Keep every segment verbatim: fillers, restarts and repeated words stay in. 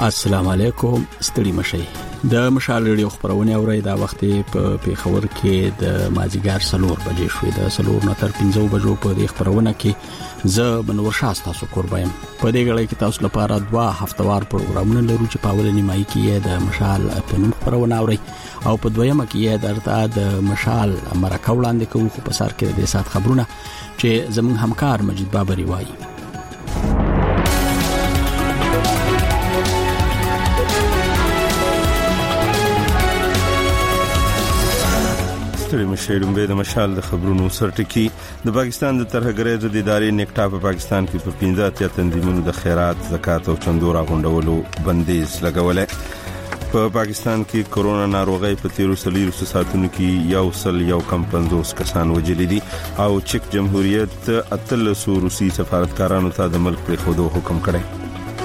السلام علیکم، ستړي مشي. د مشال ریډیو خبرونه اوري دا وخت په پیښور کې د مازیګر سلور بجې شوې. د سلور نه تر پنځه بجو په دې خبرونه کې زه بنور شاسته سو قربایم. په دې غړي کې تاسو لپاره دوا هفتوار پروګرامونه لرو چې په اولنی مای کې د مشال په نوم خبرونه اوري او په دویمه کې درته د مشال مرکه وړاندې کوو. خو په سر کې د سات خبرونه چې زمون همکار مجید بابری وایي. ستړي مشیرم به د مشال د خبرونو سرټکی. د پاکستان د ترهګرۍ ضد ادارې نیکټا په پاکستان کې په پنځه اتیا تنظیمونو د خیرات، زکات او چندو راغونډولو بندیز لګولې. په پاکستان کې کورونا ناروغي په تیرو سلیرو ساعتونو کې یو سل یو کم پنځوس کسان وژل دي او چک جمهوریت اتلسو روسي سفارتکارانو ته د ملک پر خودو حکم کړی.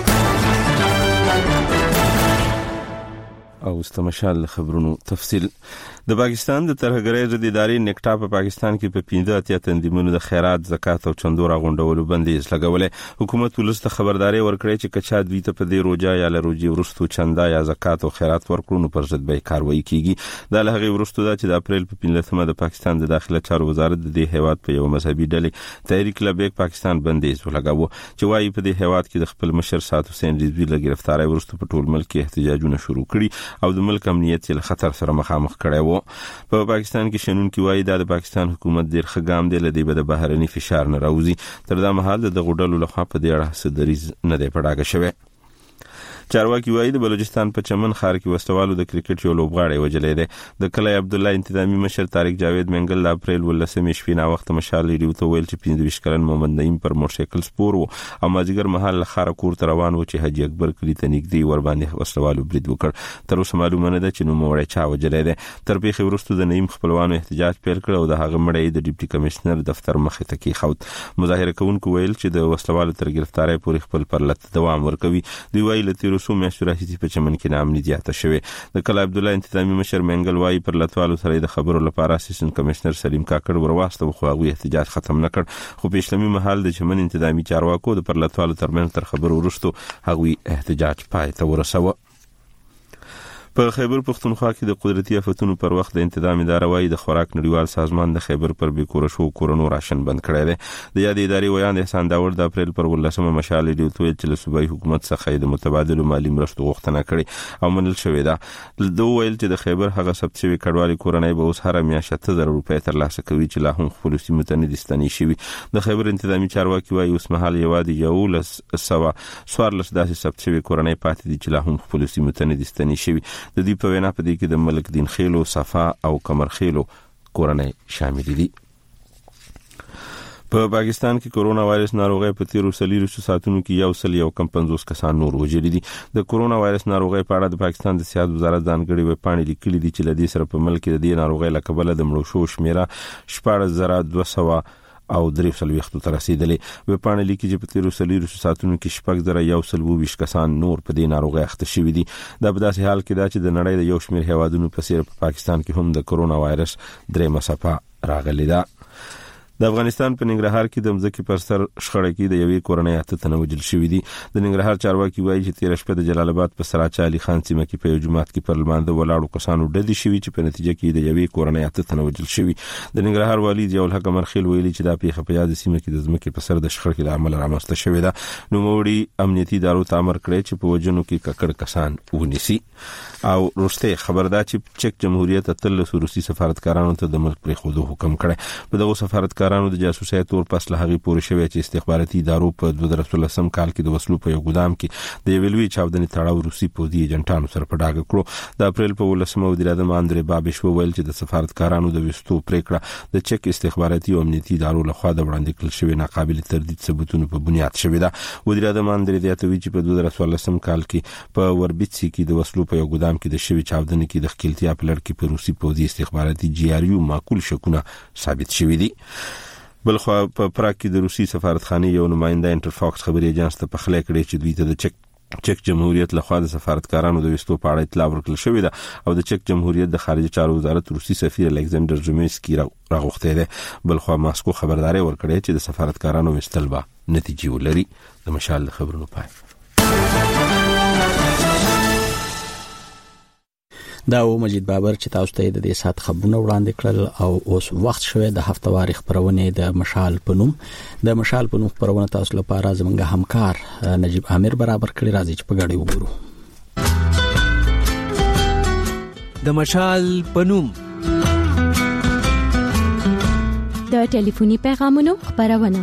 او استمشال خبرونو تفصیل. د پاکستان د ترهګرۍ ضد ادارې نیکټا په پاکستان کې په پنځه اتیا تنظیمونو د خیرات، زکات او چندو راغونډولو بندیز لګولې. حکومت ولست خبرداري ورکړې چې کچا دوی ته په دې روزه یا له روزي ورستو چندا یا زکات او خیرات ورکړو پر ضد به کاروایی کیږي. د لهغه ورستو دا چې د اپریل په پنځمه د پاکستان د داخله چارو وزارت د دې هیواد په یو مذهبي ډلې تحریک لبیک پاکستان بندیز ولګاوه چې وايي په دې هیواد کې د خپل مشر سات حسین رضوی له گرفتاری ورستو په ټول ملک کې احتجاجونه شروع کړي او د ملک امنیت له خطر سره مخامخ کړي وو. په پاکستان کې شنونکي وایي دا د پاکستان حکومت ډیر خګام دی لدی به د بهرني فشار نه راوځي. تر دا مهال د غوډلو لخوا په دې اړه سدریز نه دی پړاګه شوی. چارواکي وایي د بلوچستان په چمن ښار کې وسوالو د کرکټ یو لوبغاړی وجلې ده. د کلی عبد الله انتظامی مشر طارق جاوید منګل د اپریل ولسمې شپې نا وخت مشال ریډیو ته ویل چې پنځه ویشت کلن محمد نعیم پر موټرسایکل سپور وو او مازیګر مهال خار کور ته روان و چې حاجی اکبر کلی ته نږدې ور باندې وسوالو برید وکړ. تر اوسه معلومه نه ده چې نو موړی چا وجلې ده. تر پیښې وروسته د نعیم خپلوانو احتجاج پیل کړ او د هغه مړی د ډیپټي کمشنر دفتر مخې ته کېښود. مظاهره کوونکو ویل چې د وسوالو تر گرفتاری پورې خپل پرلط دوام ورکوي. دوی وایي له تیرو څو میاشتو راهیسې په چمن کې نامني زیاته شوه. د کلا عبد الله انتظامی مشر منګل وایي پر لټوالو سره د خبرو لپاره اسیسټنټ کمشنر سلیم کاکړ ورواستو خو هغه احتجاج ختم نکړ. خو په اسلامي محل د چمن انتظامی چارواکو د پر لټوالو ترمنځ تر خبرو وروسته هغه احتجاج پای ته ورسوه. په خیبر پختونخوا کې د قدرتي آفتونو پر وخت د انتظامی اداره وایي د خوراک نړیوال سازمان د خیبر پر بیکوره شو کورونو راشن بند کړی دی. د یاد ادارې ویاند احسان داور د اپریل پر ولسمه مشال ریډیو ته چې له صوبایي حکومت څخه د متبادل مالی مرستو غوښتنه کړې او منل شوې ده. دوی ویل چې د خیبر هغه ثبت شوی کډوالي کورنۍ به اوس هر میاشت اته زره روپۍ ترلاسه کوي چې لا هم خپل سیمه ته نه دي ستنې شوي. د خیبر انتظامی چارواکي وایي اوس مهال یوازې یولس سوه څوارلس داسې ثبت شوی کورنۍ پاتې دي چې لا هم خپل سیمه ته نه دي ستنې شوي. د دې په وینا په دې کې د ملک دین خیلو، صفا او کمر خیلو کورنۍ شامل دي. په پاکستان کې کورونا وایرس ناروغي په تیرو سلیرو ساعتونو کې یو سل یو کم پنځوس کسان نور وژل دي. د کورونا وایرس ناروغي په اړه د پاکستان د صحت وزارت ځانګړي ویبپاڼې لیکلي دي چې لدې سره په ملک کې د دې ناروغي له کبله د مړو شو شمیره شپږ زره دوه سوه او درې سلويختو ته رسیدلې. ویبپاڼه لیکي چې په تیرو سلیرو ساعتونو کې شپږ زره یو سل ویشت کسان نور په دې ناروغي اخته شوي دي. دا په داسې حال کې ده چې د نړۍ د یو شمېر هیوادونو په څیر په پاکستان کې هم د کورونا وایرس درېمه څپه راغلې ده. د افغانستان په ننګرهار کې د مځکې پر سر شخړه کې د یوې کورنۍ اته تنه وژل شوي دي. د ننګرهار چارواکي وایي چې تیر شپه د جلال آباد په سراچا علي خان سیمه کې په یو جماعت کې پر لمانځه ولاړو کسانو ډزې شوي چې په نتیجه کې د یوې کورنۍ اته تنه وژل شوي. د ننګرهار والي ضیاء الحق مرخیل ویلي چې دا پیښه په یاد سیمه کې د ځمکې په سر د شخړې له امله رامنځته شوې ده. نوموړي امنیتي ادارو ته امر کړی چې په وژنو کې ککړ کسان ونیسي. او روسته خبردار چې چک جمهوریت اتلسو روسي سفارتکارانو ته د ملک پر خودو حکم کړی. په دغه سفارتکارانو د جاسوسۍ تور پس له هغه پورې شوی چې استخباراتي ادارو په دوه زره څلورم کال کې د وسلو په یو ګدام کې د یوې لوی چاودنې تړاو روسي پوځي ایجنټانو سره په ډاګه کړو. د اپریل په ولسمه وزیر اعظم اندرې بابیش وویل چې د سفارتکارانو د وستو پریکړه د چک استخباراتي او امنیتي ادارو لخوا د وړاندې کړل شوی ناقابل تردید ثبوتونو په بنیاد شوی ده. وزیر اعظم اندرې زیاتوي چې په دوه زره څلورم کال کې په وربيتسي کې د وسلو په یو ګدام کې د شوی چاودنې کې د خپلتیا په لړ کې په روسي پوځي استخباراتي جی آر یو معقول شکونه ثابت شوی دي. بلخو په پراګ کې د روسي سفارتخانه یو نماینده انټرفاکس خبري ایجنس ته په خله کړی چې دوی ته د چک چک جمهوریت لخوا د سفارتکارانو د وستو په اړه اطلاع ورکړل شوې ده او د چک جمهوریت د خارجه چارو وزارت روسي سفیر الکساندر زومسکی راغوښته ده. بلخو ماسکو خبرداري ورکړې چې د سفارتکارانو وستل به نتیجه ولري. د مشال خبرونو پای دا و مجید بابر چې تاسو ته د دې سات خبرونه وړاندې کړل او اوس وخت شوه د هفتواري خبرونه د مشال پنوم د مشال پنوم خبرونه تاسو لپاره زمونږ همکار نجیب عامر برابر کړی. راځي چې په ګډه وګورو. د مشال پنوم د ټلیفوني پیغامونو خبرونه.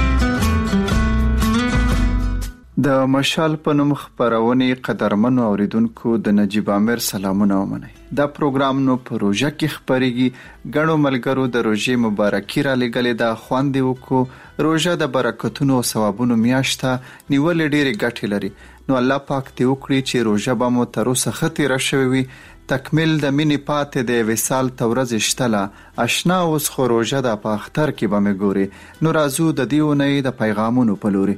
د مشال پنوم خبرونه قدرمنو اوریدونکو د نجیب عامر سلامونه ومنئ. دا پروګرام نو پروژه کې خبريږي. غنو ملګرو د روزي مبارکي را لګلې دا خواندې وکړو. روزه د برکتونو او ثوابونو میاشته نیول ډېری ګټې لري. نو الله پاک دې وکړي چې روزه به مو تر اوسه ختې راشوي. تکمیل د مینی پاتې د وصال تورز اشتلا آشنا اوس خو روزه د په اختر کې به مې ګوري. نو راځو د دیونه د پیغامونو په لوري.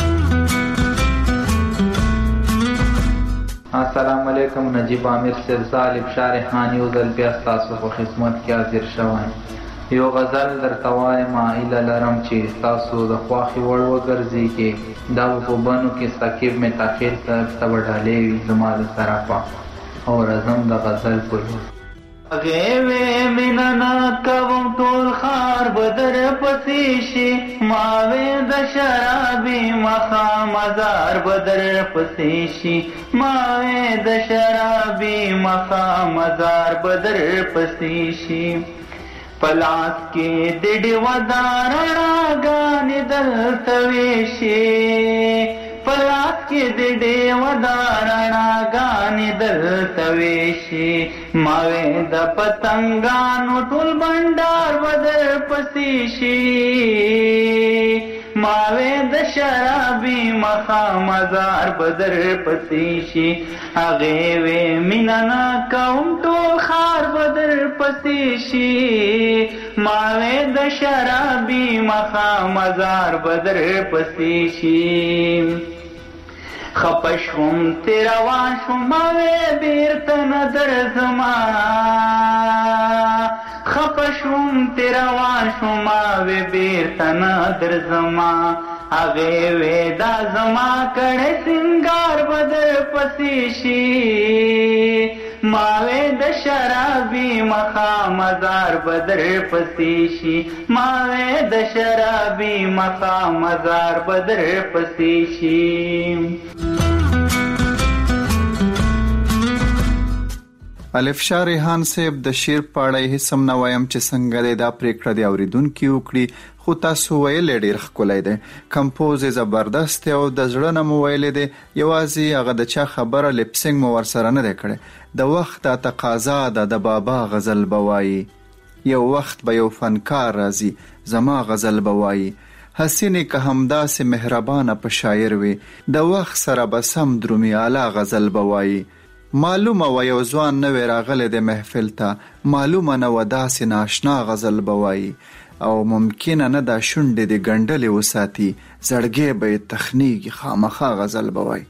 السلام علیکم. نجیب عامر صاحب ظالم شارحانی او ذل بیا تاسو په خدمت کې حاضر شوم. یو غزل درته وایم ایله لرم چې تاسو د خواخي وړ وګرځي کې دا په بانو کې ساکب می تاخير تر تبډالې وي زما د طرفه او رزم د غزل په غیوه مننا کوم ټول خار بدر پسې شي ماوې د شرابي مخا مزار بدر پسې شي ماوې د شرابي مخا مزار بدر پسې شي پلاس کې د دیوادارا غان دلته وشي پلاس کې د دیوادارا غان دلته وشي ماوې د پتنګانو ټول بندر بدر پسې شي ماوې د شرابي مخا مزار بدر پسې شي هغه وې میننا کوم ټول خار بدر پسې شي ماوې د شرابي مخا مزار بدر پسې شي خپشم تیروان شماوې بیرته نظر زما خپشم تیروان شماوې بیرته نظر زما هغه وې دا زما کړه سنگار بدر پسې شي ماوې د شرابي مخا مزار بدر پسې شي ماوې د شرابي مخا مزار بدر پسې شي. الف شاه ریحان صاحب د شیر پاړی هیڅم نه وایم چې څنګه دا پریکړه دی اوریدونکو وکړي خو تاسو ویل ډیر ښکلی دی. کمپوز زبردست او د زړه نه مو ویل دی. یوازې هغه د چا خبره لپسنګ مو ورسره نه دی کړی. د وخت د تقاضا د بابا غزل بوایي یو وخت به یو فنکار راځي زما غزل بوایي حسینه که همداسې مهربانه په شاعر وي د وخت سره به سم درومي اعلی غزل بوایي معلومه و یو ځوان نه راغله د محفل ته معلومه نه و داسې ناشنا غزل بوایي او ممکنه نه دا شونډې د ګنډلې وساتي زړګې به تخنیږي خامخا غزل بوایي.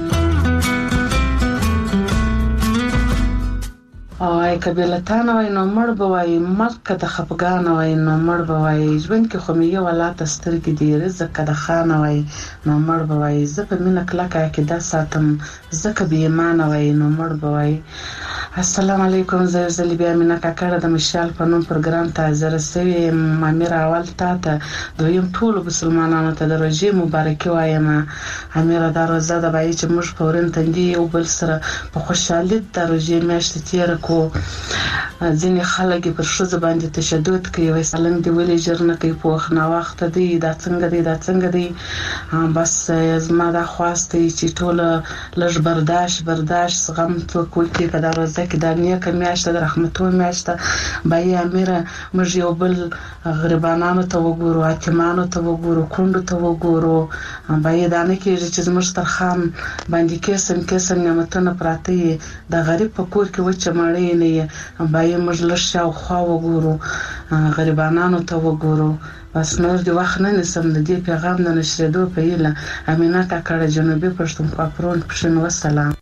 اوای کبیلتان وای نو مړ بوای مرګ د خفګان وای نو مړ بوای ژوند کې خو مې یو ولات سترګې دی رزق د خان وای نو مړ بوای زه په مینه کلکه کې دا ساتم زکه به ایمان وای نو مړ بوای. السلام علیکم. زه زلی بیا مینا کاکړه د مشال په نوم پروګرام ته حاضر سوی امیر اول تا ته دویم ټول مسلمانانو ته د روزي مبارکي وایم. امیر دا روزه د بای چې موږ پورن تندي او بل سره په خوشحالي د روزي میاشت تیر کو ځینې خلک پر شوز باندې تشدد کوي وای سلام دی ولې جرنه کوي په وخت نه وخت دی دا څنګه دی دا څنګه دی بس زما دا خواسته چې ټول لږ برداشت برداشت غم تو کوی کې کدا روزه کې د نیکه میاشت د رحمتو میاشت بای امیر موږ یو بل غریبانو ته وګورو حکیمانو ته وګورو کندو ته وګورو بای دا نه کېږي چې زموږ تر خام باندې کیسن کیسن نعمتونه پراته د غریب په کور کې وچه مړې نه بای موږ لښه او خوا وګورو غریبانو ته وګورو. بس نور دی وخت نه نسم د دې پیغام د نشریدو په ایله امینه کاکړه جنوبي پښتونخوا پرون پښین وسلام.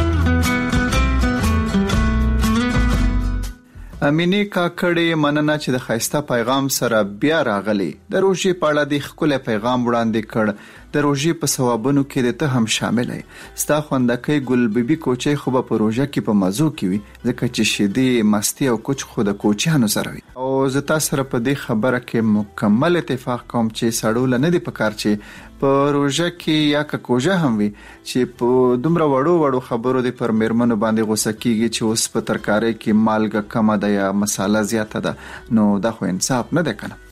امینه کاکړې مننه چې د خایسته پیغام سره بیا راغلی. د روزي په اړه د خپل پیغام وړاندې کړ. د روژې په ثوابونو کې د ته هم شامل یې. ستا خوندکۍ ګل بیبي کوچۍ خو به په روژه کې په مزو کې وي ځکه چې شیدې مستي او کوچ خو د کوچیانو سره وي. او زه تاسو سره په دې خبره کې مکمل اتفاق کوم چې سړول نه دی پکار چې په روژه کې یا که کوژه هم وي چې په دومره وړو وړو خبرو د پر میرمنو باندې غوسه کیږي چې اوس په ترکارۍ کې مالګه کمه ده یا مساله زیاته ده، نو دا خو انصاف نه دی کنه.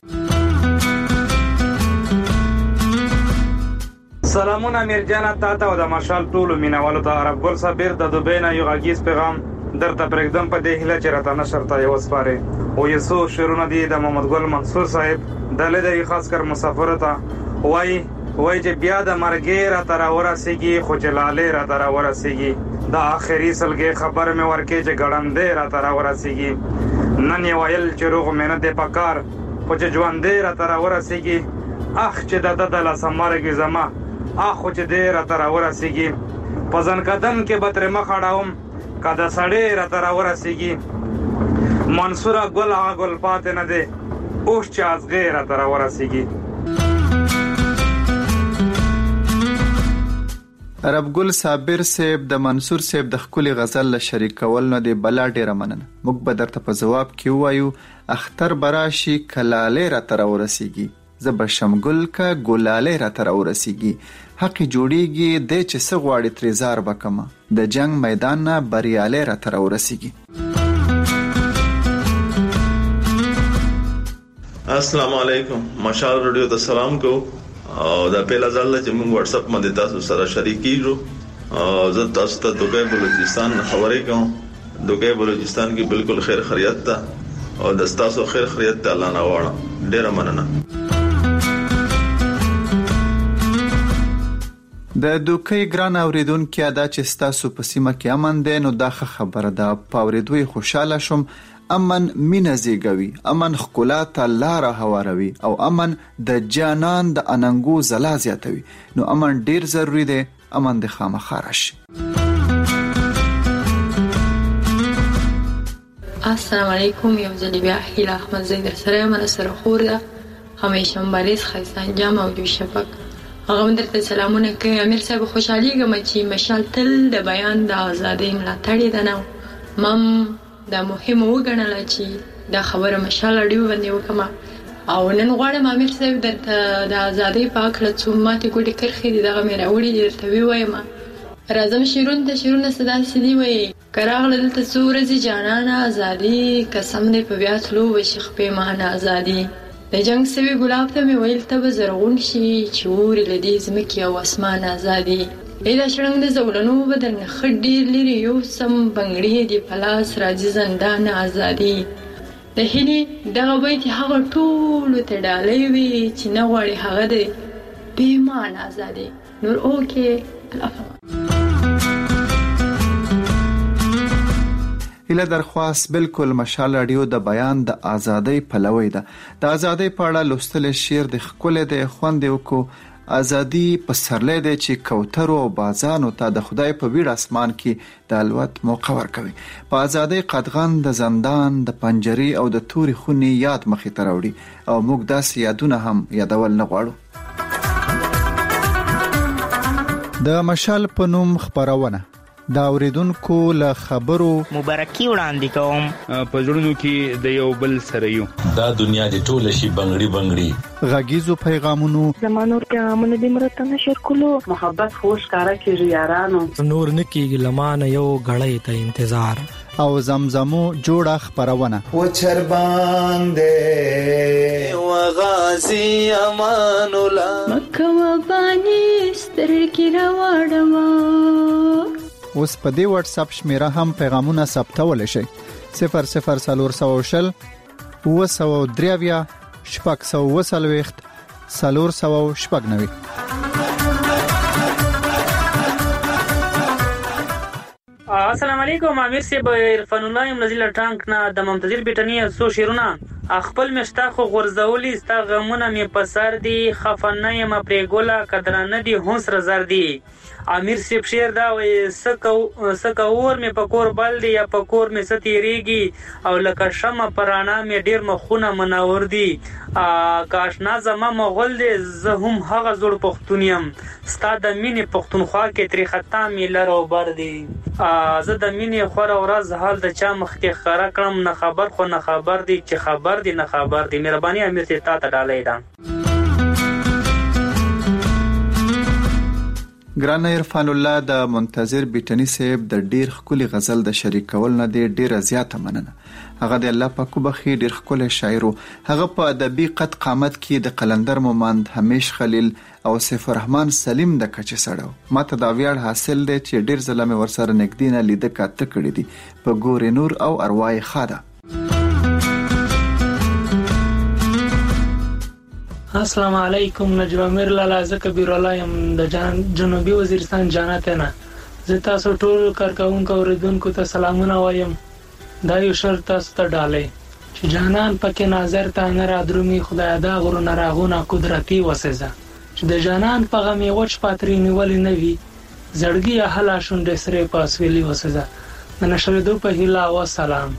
سلامونه میرجانه تاته او د مشال ټولو مینوالو ته. عرب ګل صابر د دوبۍ نه یو غږیز پیغام درته پرېږدم په دې هیله چې راته نشر ته یې وسپارې. او یې څو شعرونه دي د محمد ګل منصور صاحب ډلې دی خاص کر مسافرو ته. وایي وای چې بیا د مرګې را تر ورسېږي خو چې لالې را تر ورسېږي د آخري سلګې خبر مې ورکې چې ګړندې را تر ورسېږي نن یې ویل چې روغ مې نه دی پکار خو چې ژوندې را تر ورسېږي اخ چې د ده د لاسه مرګې زما اخ خو چې دی را تر ورسېږي په ځن قدم کې به ترې مخ اړوم که د سړې را تر ورسېږي منصوره ګل هغه ګل پاتې نه دی اوس چې ازغې را تر ورسېږي. عرب ګل صابر صاحب د منصور صاحب د خولي غزل له شریک کول نه دی بلا ډیره مننه. موږ به درته په جواب کې وایو اختر براشي کلاله را تر ورسیږي زب شمګل کا ګلاله را تر ورسیږي حق جوړیږي د چې سغواړي تریزار بکما د جنگ میدان نه بریاله را تر ورسیږي. السلام علیکم مشال رادیو ته سلام کو او دا پیلا ځل چې موږ واتس اپ باندې تاسو سره شریکیږو او زه تاسو ته دوبۍ بلوچستان خبرې کوم. دوبۍ بلوچستان کې بالکل خیر خیریت ده او د تاسو خیر خیریت ته الله نه واړه ډیره مننه. د دوکۍ ګران اوریدونکو ادا چې تاسو په سیمه کې امن ده نو دا خبره ده. پاوریدوي خوشاله شم. امن مینه زیږوي، امن خکلا ته لاره هواروي او امن د جانان د اننګو زلا زیاتوي. نو امن ډیر ضروری دی. امن د خامخا راشي. السلام علیکم. یو ځل بیا هیله احمد زید سره من سره خور ده همیشه مبارز خیسان جام او جو شفق هغه درته سلامونه کوي. امیر صاحب خوشحاليږم چې مشال تل د بیان د ازادۍ ملاتړی ده. نو مم دا مهمه وګڼله چې دا خبره مشال اړیو باندې وکړم او نن غواړم امیر صاحب درته د ازادۍ په اړه څو ماتې ګوډې کرښې دي دغه مې راوړي دي درته ووایم. راځم شعرونه ته شعرونه څه داسې دي وایي که راغله دلته څو ورځې جانانه ازادي قسم دی په بیا تلو به شي خپېمانه ازادي د جنګ سوي ګلاب ته مې ویل ته به زرغون شي چې اوري له دې ځمکې او اسمان ازادي. ای دا شرنګ د زولنو به درنه ښه ډېر لري یو سم بنګړې دي په لاس راځي زندان ازادي. د هیلې دغه بیت هغه ټولو ته ډالۍ وي چې نه غواړي هغه د بېمانه ازادي. نور اوکې الافغان هله درخواست بالکل مشال رادیو د بیان د ازادۍ پلوي ده. د ازادۍ په اړه لوستل شعر د خپل د خوند وکړو. ازادي په سرلې ده چې کوترو او بازانو ته د خدای په ویړ اسمان کې د الوت موقع ورکوي. په ازادۍ قدغن د زندان د پنجري او د توري خوني یاد مخې ته راوړي او موږ داسې یادونه هم یادول نه غواړو. د مشال په نوم خبرونه دا اوریدونکو له خبرو مبارکي وړاندې کوم. په ژوندونو کې د یو بل سره یو دا دنیا د ټوله شي بنگړي بنگړي غږیزو پیغامونو زمانور پیغامونه د مرته نشر کولو محبت خوش کارا کیږي یارانو نور نکیږي لمانه یو غړې ته انتظار او زمزمو جوړه خبرونه و چر باندې و غازی امان الله مکه و باندې سترګې راوړم. اوس په دې واتس اپ شمیره هم پیغامونه ثبتول شي. صفر صفر سلور سو شل و سو دریویا شپږ سو وسلويخت سلور سو شپږ نوي. السلام علیکم امیر صاحب عرفان الله نزیل ټانک نه د ممتازر بیٹنی سو شیرونه خپل مشتا خو غرزولی ستا غمونه می پسر دی خفنه یم پرې ګوله قدرانه دی هوس رزر دی امیر سیب شیر دا وی سکو سکور می پکور بل دی یا پکور می ستیریږي او لکه شمه پرانا می ډیر مخونه منور دی کاشنا زما مغول دی زه هم هغه زوړ پښتونیم ستا د مینې پښتونخوا کې تری خطا می لرو بر دی زه د مینې خور ورځ حال د چا مخ کې خره کړم نه خبر خو نه خبر دی چې خبر دی نه خبر دی مهرباني امیر ته تا ته ډالۍ ده ګران عرفان الله د منتظر بیٹنی صاحب د ډیر خولي غزل د شریک کول نه دی ډیره زیاته مننه هغه د الله پاک بخي ډیر خولي شاعر هغه په ادبي قد قامت کې د قلندر مومند همیش خلیل او سیف الرحمن سلیم د کچ سړو ماته دا ویاړ حاصل دی چې ډیر زلمه ورسره نګدینه لید کاته کړی دی په ګورې نور او ارواح خاده السلام علیکم نجم امیر لالا ز کبیر الله يم د جان جنوبي وزیرستان جانته نه زه تاسو ټول کارکونکو اوریدونکو ته سلامونه وایم دا یو شرط تاسو ته ډالې چې جانان پکې نظر ته نه را درومي خدای دا غرو نه راغونه قدرتي وسزه چې د جانان په غمي وچ پاتري نیول نه وي زړګي اهلا شونډه سره پاسويلي وسزه د نشریدو په هیله او سلام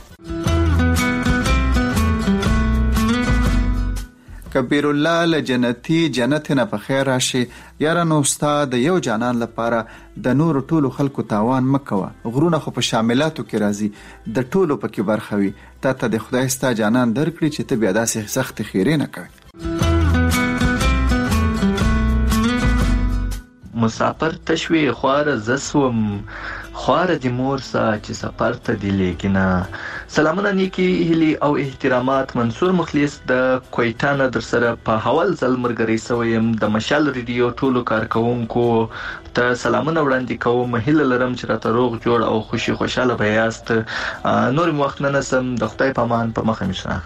کبیر الله لجنتی جنت نه په خیر راشي یاره نو استاد یو جانان لپاره د نور ټولو خلکو تاوان مکوه غرونه خو په شاملاتو کې راځي د ټولو پکې برخوي ته ته د خدای ستا جانان درکړي چې ته بیا داسې سخت خیرې نه کوي مسافر تشوی خوار زسوم خوار دی مور سا چې سفر ته دی لیکنا سلامونه نیکی هلی او احترامات منصور مخلص د کویټا در سره په حوال زل مرګري سویم د مشال ریډیو ټولو کارکونکو ته سلامونه وړاندې کوم هله لرم چې راته روغ جوړ او خوشي خوشاله بیاست نور وخت نه نسم د خدای پامان په مخه مشه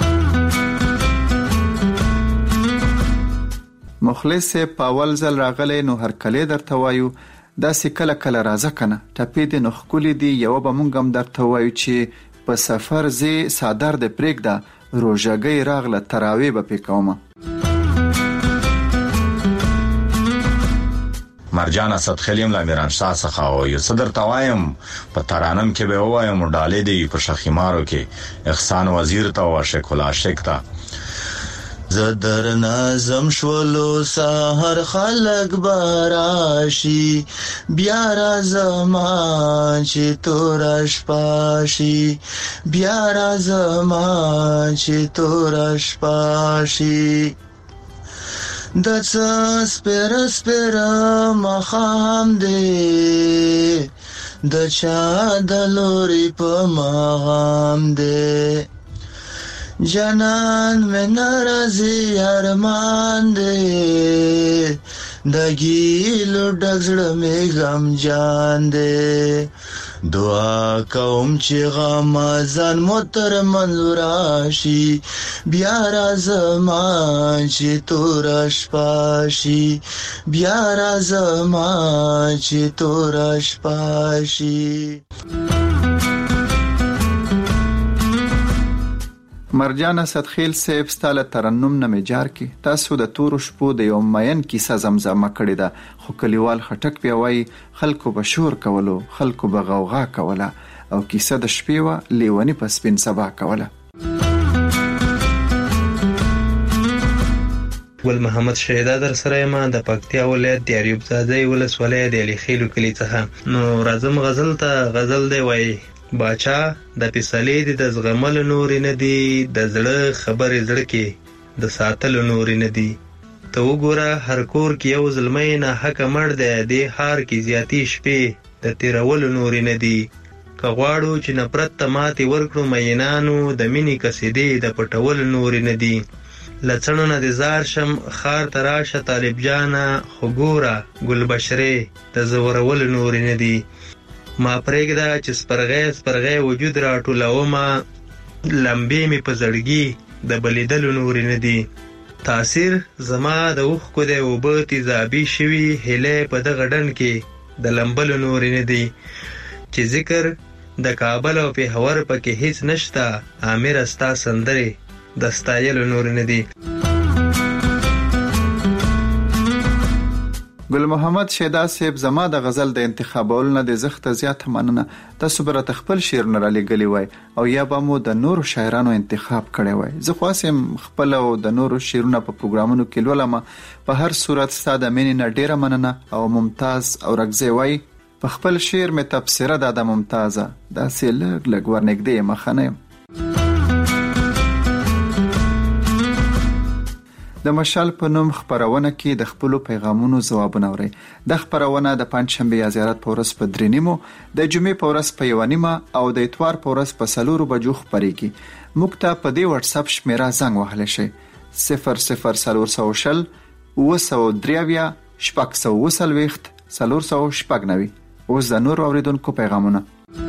مخلص پاول زل راغلی نو هر کله درته وایو دا سې کله کله راځه کنه ټپې د نخکولې دی یو به مونږ هم درته وایو چې په سفر زی صادر د پرېږده روژګۍ راغله تراوی به پې کومه مرجان اسد خلیم لا میران شاه څخه او یو صدر توایم په ترانم کې به وایم ډالې دی په شخیمارو کې احسان وزیر ته او شکل عاشق ته زدر نازم شولو سحر خلق براشي بیا را زمان چې تورش پاشي بیا را زمان چې تورش پاشي د څه سپر سپر مخام دی د چا د لوري په مغام دی جانان میں ناراضی ارمان دے دگیلو ډګړه میں غم جان دے دعا کوم چې غم ځان متر منوراشي بیا را زمان چې تورش پاشي بیا را زمان چې تورش پاشي مرجان اسدخیل صاحب ستاله ترنم نه میجار کې تاسو د تور شپو د یو مین کیسه زمزمه کړې ده خو کلیوال خټک بیا وای خلکو به شور کولو خلکو به غوغا کوله او کیسه د شپې و لیونی په سپین سبا کوله ګل محمد شهیدا در سره ما د پکتیا ولایت د ایوب زاده ولسوالۍ د علی خیلو کلی څخه نو راځم غزل ته غزل دی وای باچا د پیسلې د زغمل نور نه دی د زړه خبرې زړه کې د ساتل نور نه دی ته وګوره هر کور کې یو ظلمې نه حق مړ دی د هار کې زیاتی شپې د تیرول نور نه دی کغواړو چې نفرت ته ماتي ورکړو مینانو د مینې قصیدې د پټول نور نه دی لڅنو نه د زار شم خار تراشه طالب جانا خو ګوره ګل بشره د زورول نور نه دی ما پرېږده چې سپرغې سپرغې وجود را ټولومه لمبې مې په زړګي د بلیدلو نورې نه دي تاثیر زما د اوښکو دی اوبه تیزابي شوي هیلې په دغه ډنډ کې د لمبلو نورې نه دي چې ذکر د کابل او پېښور پکې هیڅ نشته عامره ستا سندرې د ستایلو نور نه دي. ګل محمد شیدا صاحب زما د غزل د انتخابولو نه د زخت زیات مننه. تاسو بر خپل شعر نه را لګلی وای او یا به مو د نورو شاعرانو انتخاب کړی وای. زه خواسم خپل او د نورو شعرونه په پروګرامونو کې لولم. په هر صورت ستاسو مینې نه ډیره مننه او ممتاز او رغزه وای. په خپل شعر می تفسیره د ممتازه دا سه لګ لګ ورنګدې مخنه. د مشال په نوم خبرونه کې د خپل پیغامونو ځوابونه اوري. د خبرونه د پنځشنبه یا زیارت په ورځ په درې نیمو، د جمعې په ورځ په یو نیمه او د اتوار په ورځ په سلورو بجو خبريږي. موږ ته په دې واتس اپ شمیره زنګ وهلی شي صفر صفر سلور سو شل وسو دریاویا شپږ سو وسلويخت سلور سو شپږ نوي. اوس د نور اوریدونکو پیغامونه.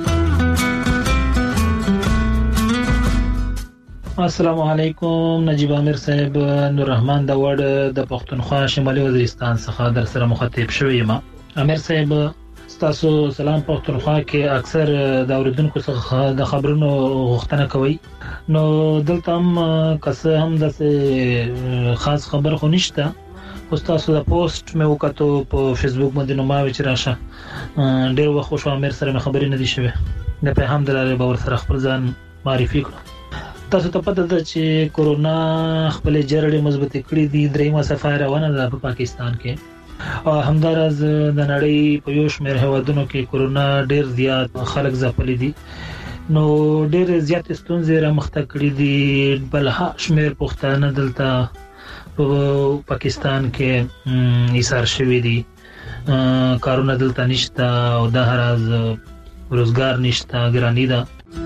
السلام علیکم. نجیب عامر صاحب، نور رحمان د وړ د پښتونخوا شمالي وزیرستان څخه در سره مخاطب شوی یم. عامر صاحب، تاسو سلام پښتونخوا کې اکثر د اوریدونکو څخه د خبرونو غوښتنه کوي، نو دلته هم کسه هم د خاص خبر خو نشته. اوس تاسو د پوسټ مې وکړو په فیسبوک باندې، نو ما وچ راشه ډېر وخت شو عامر سره مې خبرې نه دي شوې. د پیغام دلاره باور سره خپل ځان معرفي کړم. تاسو ته پته ده چې کورونا خپل جرړې مضبوط کړې دي. دریمه څپه روانه ده په پاکستان کې او همدارز د نړۍ په یو شمېر هیوادونو کې کورونا ډېر زیات خلک ځپلي دي، نو ډېر زیات ستونزې را مخته کړې دي. بل شمېر پښتانه دلته په پاکستان کې ایثار شوي دي، کارونه دلته نشته او د هراز روزګار نشته، ګرانی ده.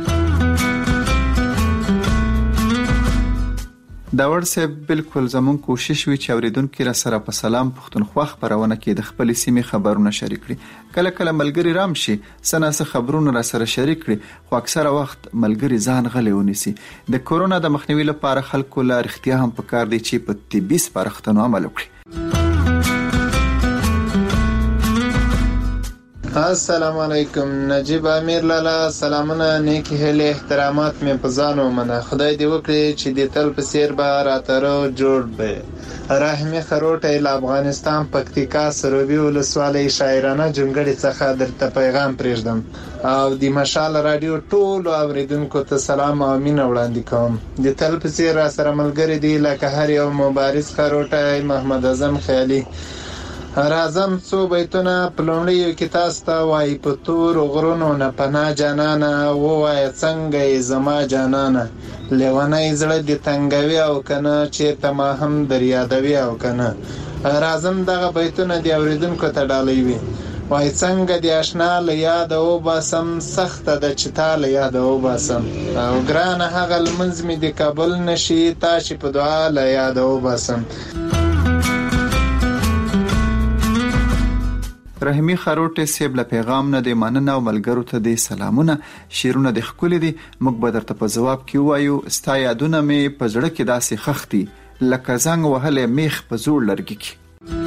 دا ورسه بالکل زمون کوشش وی چې اوریدونکو را سره په سلام پښتونخوا خبرونه کې د خپل سیمې خبرونه شریک کړي. کله کله ملګری رام شي سناسه خبرونه را سره شریک کړي، خو اکثره وخت ملګری ځان غلې ونیسي. د کورونا د مخنیوي لپاره خلکو لا اړتیا هم پکار دي چې په طبي سپارښتنو عمل وکړي. السلام علیکم. نجیب امیر لالا سلامونه، نیکی هیله احترامات مې په ځان ومنه. خدای دې وکړي چې دې تل په سیر به راترو جوړ به. رحمي خروټی له افغانستان پکتیکا سروبي ولسوالۍ شاعرانه جونګړې څخه درته پیغام پرېږدم او د مشال رادیو ټولو اوریدونکو ته سلام او مینه وړاندې کوم. د تل په سیر را سره ملګری دی لکه هر یو مبارز خروټی محمد اعظم خیالي. راځم څو بیتونه په لومړیو کې تاسو ته وایي. په تور غرونو نه پناه جانانه، ووایه څنګه یې زما جانانه. لیونی زړه دې تنګوي او کنه، چېرته ما هم در یادوي او کنه. راځم دغه بیتونه د اوریدونکو ته ډالۍ وي. وایي څنګه دې اشنا له یاده وباسم، سخته ده چې تا له یاده وباسم. او ګرانه هغه لمونځ مې د کابل نشي، تا چې په دعا له یاده وباسم. رحمی خروټه سیب له پیغام نه د مننه او ملګرو ته د سلامونه. شیرونه د خپل دي، موږ به درته په جواب کې وایو. ستا یادونه مې په زړه کې داسې خختي لکه زنګ وهلې میخ په زوړ لرګي کې.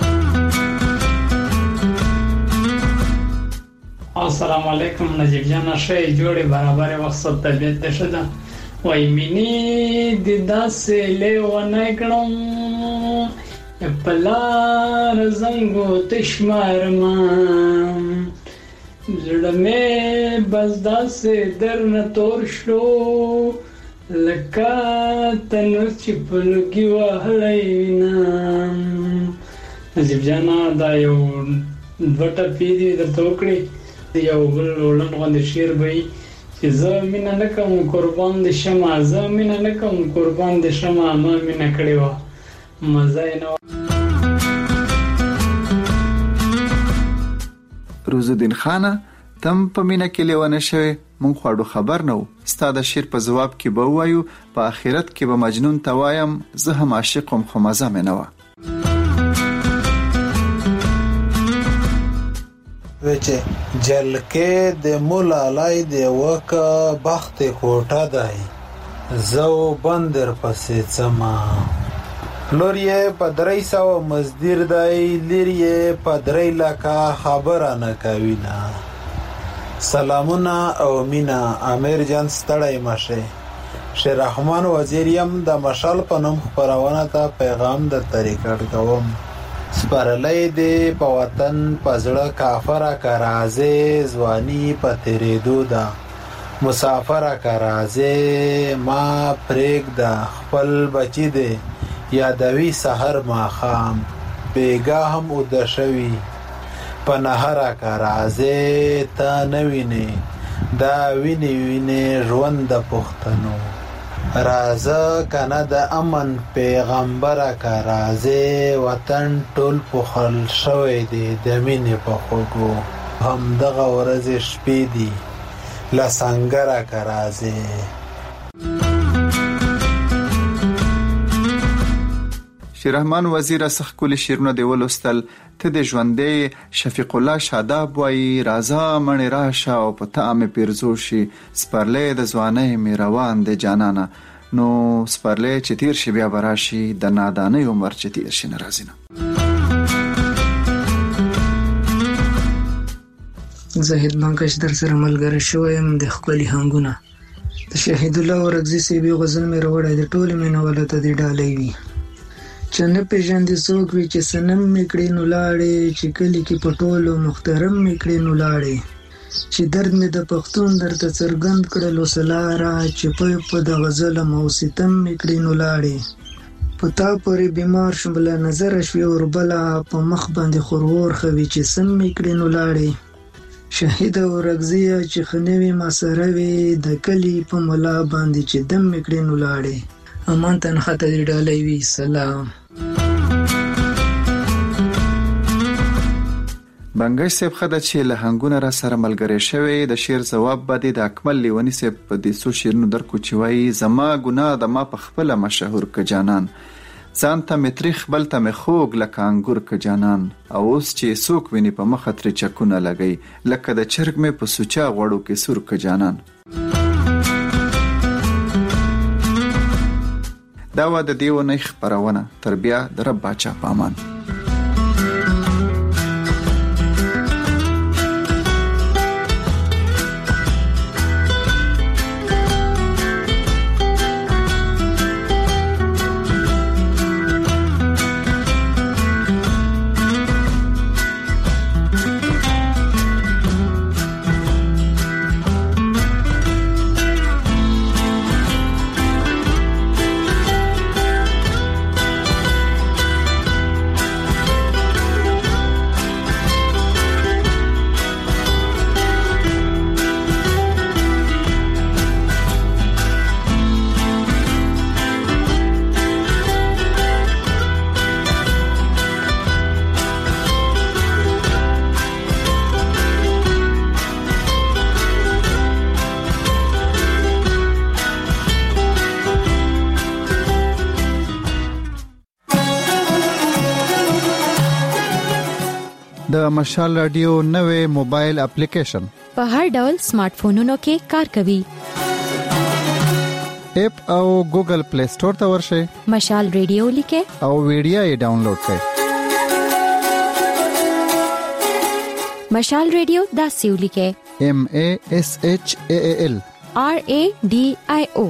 السلام علیکم. نجیب جان شای جوړه برابر وخت سره طبيعت ده شده. وای مینی د داسې لیونه کړم، پلار زنګو تشمارما، زړه مې بس داسې درنه تور شلو لکه تنور چې په لوګي وهلی وینم. نجیب جانا دا یو دوه ټپې دي درته وکړې، یو بل ولن غوندې شعر به وي چې زه مینه نه کوم قربان دې شمه، زه مینه نه کوم قربان دې شمه، ما مینه کړې وه مزه یې نه. روزالدین خانه تم په مینا کې لیونه شوی، مونږ خواړو خبر نه وو. ستا د شعر په جواب کې به وایو په آخرت کې به مجنون ته وایم زه هم عاشقم خو مزه مې نه وه. وچه جلکه د مولالای دی وکه بخت کوټه دی زو بندر پسې چما لور یې په درې سو مزدور دی لیر یې په درې لکه خبره نه کوي نه. سلامونه او مینا. امیر جان ستړی مشه شیر رحمان وزیریم د مشال په نوم خپرونه ته پیغام د طریقټ کوم. سپرلی دی په وطن په زړه کافره که راځې ځواني په تېرېدو ده مسافره که راځې ما پرېږده خپل بچي دی یادوي سحر ماښام بېګا هم اوده شوي په نهره که راځې ته نه وینې دا وینې وینې ژوند د پښتنو راځه کنه د امن پیغمبره که راځې وطن ټول پوښل شوی دی د مینې په خوږو همدغه ورځې شپې دي له سنګره که راځې. شیررحمان وزیر څخه کلی شیرونه دی ولوستل. ته د ژوندې شفیق الله شاداب وایي راځه مڼې راشه او په طعم پیرزو شي سپرلی د ځوانۍ مې روان دی جانانه نو سپرلی چې تیر شي بیا به راشي د نادانۍ عمر چې تیر شي نه راځي نه. زاهد بانکش در سره ملګری شوی یم د ښکلي هنګونه د شهید الله ورکزي صاحبي غزل مې راوړی د ټولو مینوالو ته دې ډالۍ وي چې نه پېژندې څوک وي چې صنم مې کړې نو لاړې چې کلي کې په ټولو محترم مې کړې نو لاړې چې درد مې د پښتون درته څرګند کړل اوس لاره چې په په دغه ظلم او ستم مې کړې نو لاړې په تا پورې بیمار شوم له نظره شوې وربله په مخ باندې خورور خوي چې سم مې کړې نو لاړې شهید ورکزیه چې ښه نه وي ما سره وي د کلي په ملا باندې چې دم مې کړې نو لاړې. امان تنخوا ته دې ډالۍ وي. سلام. بنګش صاحب خدای چې له هنګونه را سره ملګری شوی د شعر جواب باندې د اکمل لیونی صاحب په دې سو شعرونو درکو چې وایي زما ګناه د ما په خپل مشهور ک جانان ځان ته متریخ بل ته خوګ لکه انګور ک جانان او اوس چې څوک ویني په مخ تر چکونه لګي لکه د چرګ مې په سوچا غوړو کې سور ک جانان. دا و د دیو نه خبرونه تربیه د رب باچا پامان. د مشال رادیو نوې موبایل اپلیکیشن په هر ډول سمارټ فونونو کې کار کوي. اپ او ګوګل پلی سٹور ته ورشئ مشال رادیو لیکه او ویډیو یې ډاونلوډ کړئ. مشال رادیو دا سیو لیکه M A S H A A L R A D I O.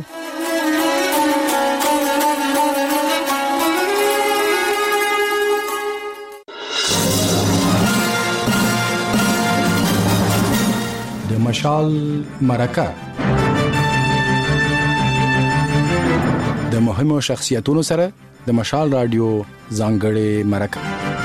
مشال مرکه د مهمو شخصیتونو سره د مشال رادیو ځانګړې مرکه.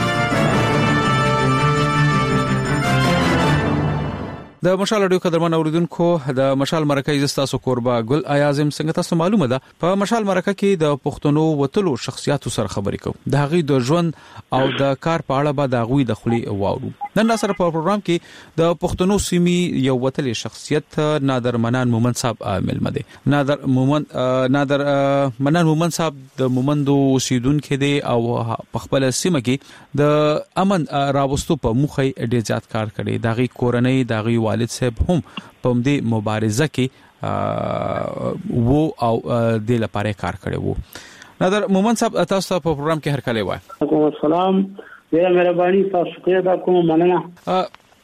د مشال رادیو قدرمن اوریدونکو د مشال مرکه عزت تاسو قربا ګل ایازم څنګه تاسو معلومه ده په مشال مرکه کې د پښتنو وتلو شخصیتو سره خبرې کوو د هغې د ژوند او د کار په اړه به د هغوی د خولي واورو. نن سره په پروګرام کې د پښتنو سیمې یو وتلې شخصیت نادر منان مومند صاحب ملمه دي. نادر مومند نادر منان مومند صاحب د مومندو اوسیدونکو دي او په خپل سیمه کې د امن راوستو په مخه ډېر زیات کار کړي. دغه کورنۍ دغه والد صاحب هم په دې مبارزه کې وو او د لپاره کار کړي وو. نادر مومند صاحب تاسو په پروګرام کې هر کله وای. السلام ډیره مهرباني تاسو ته دا کوم مننه.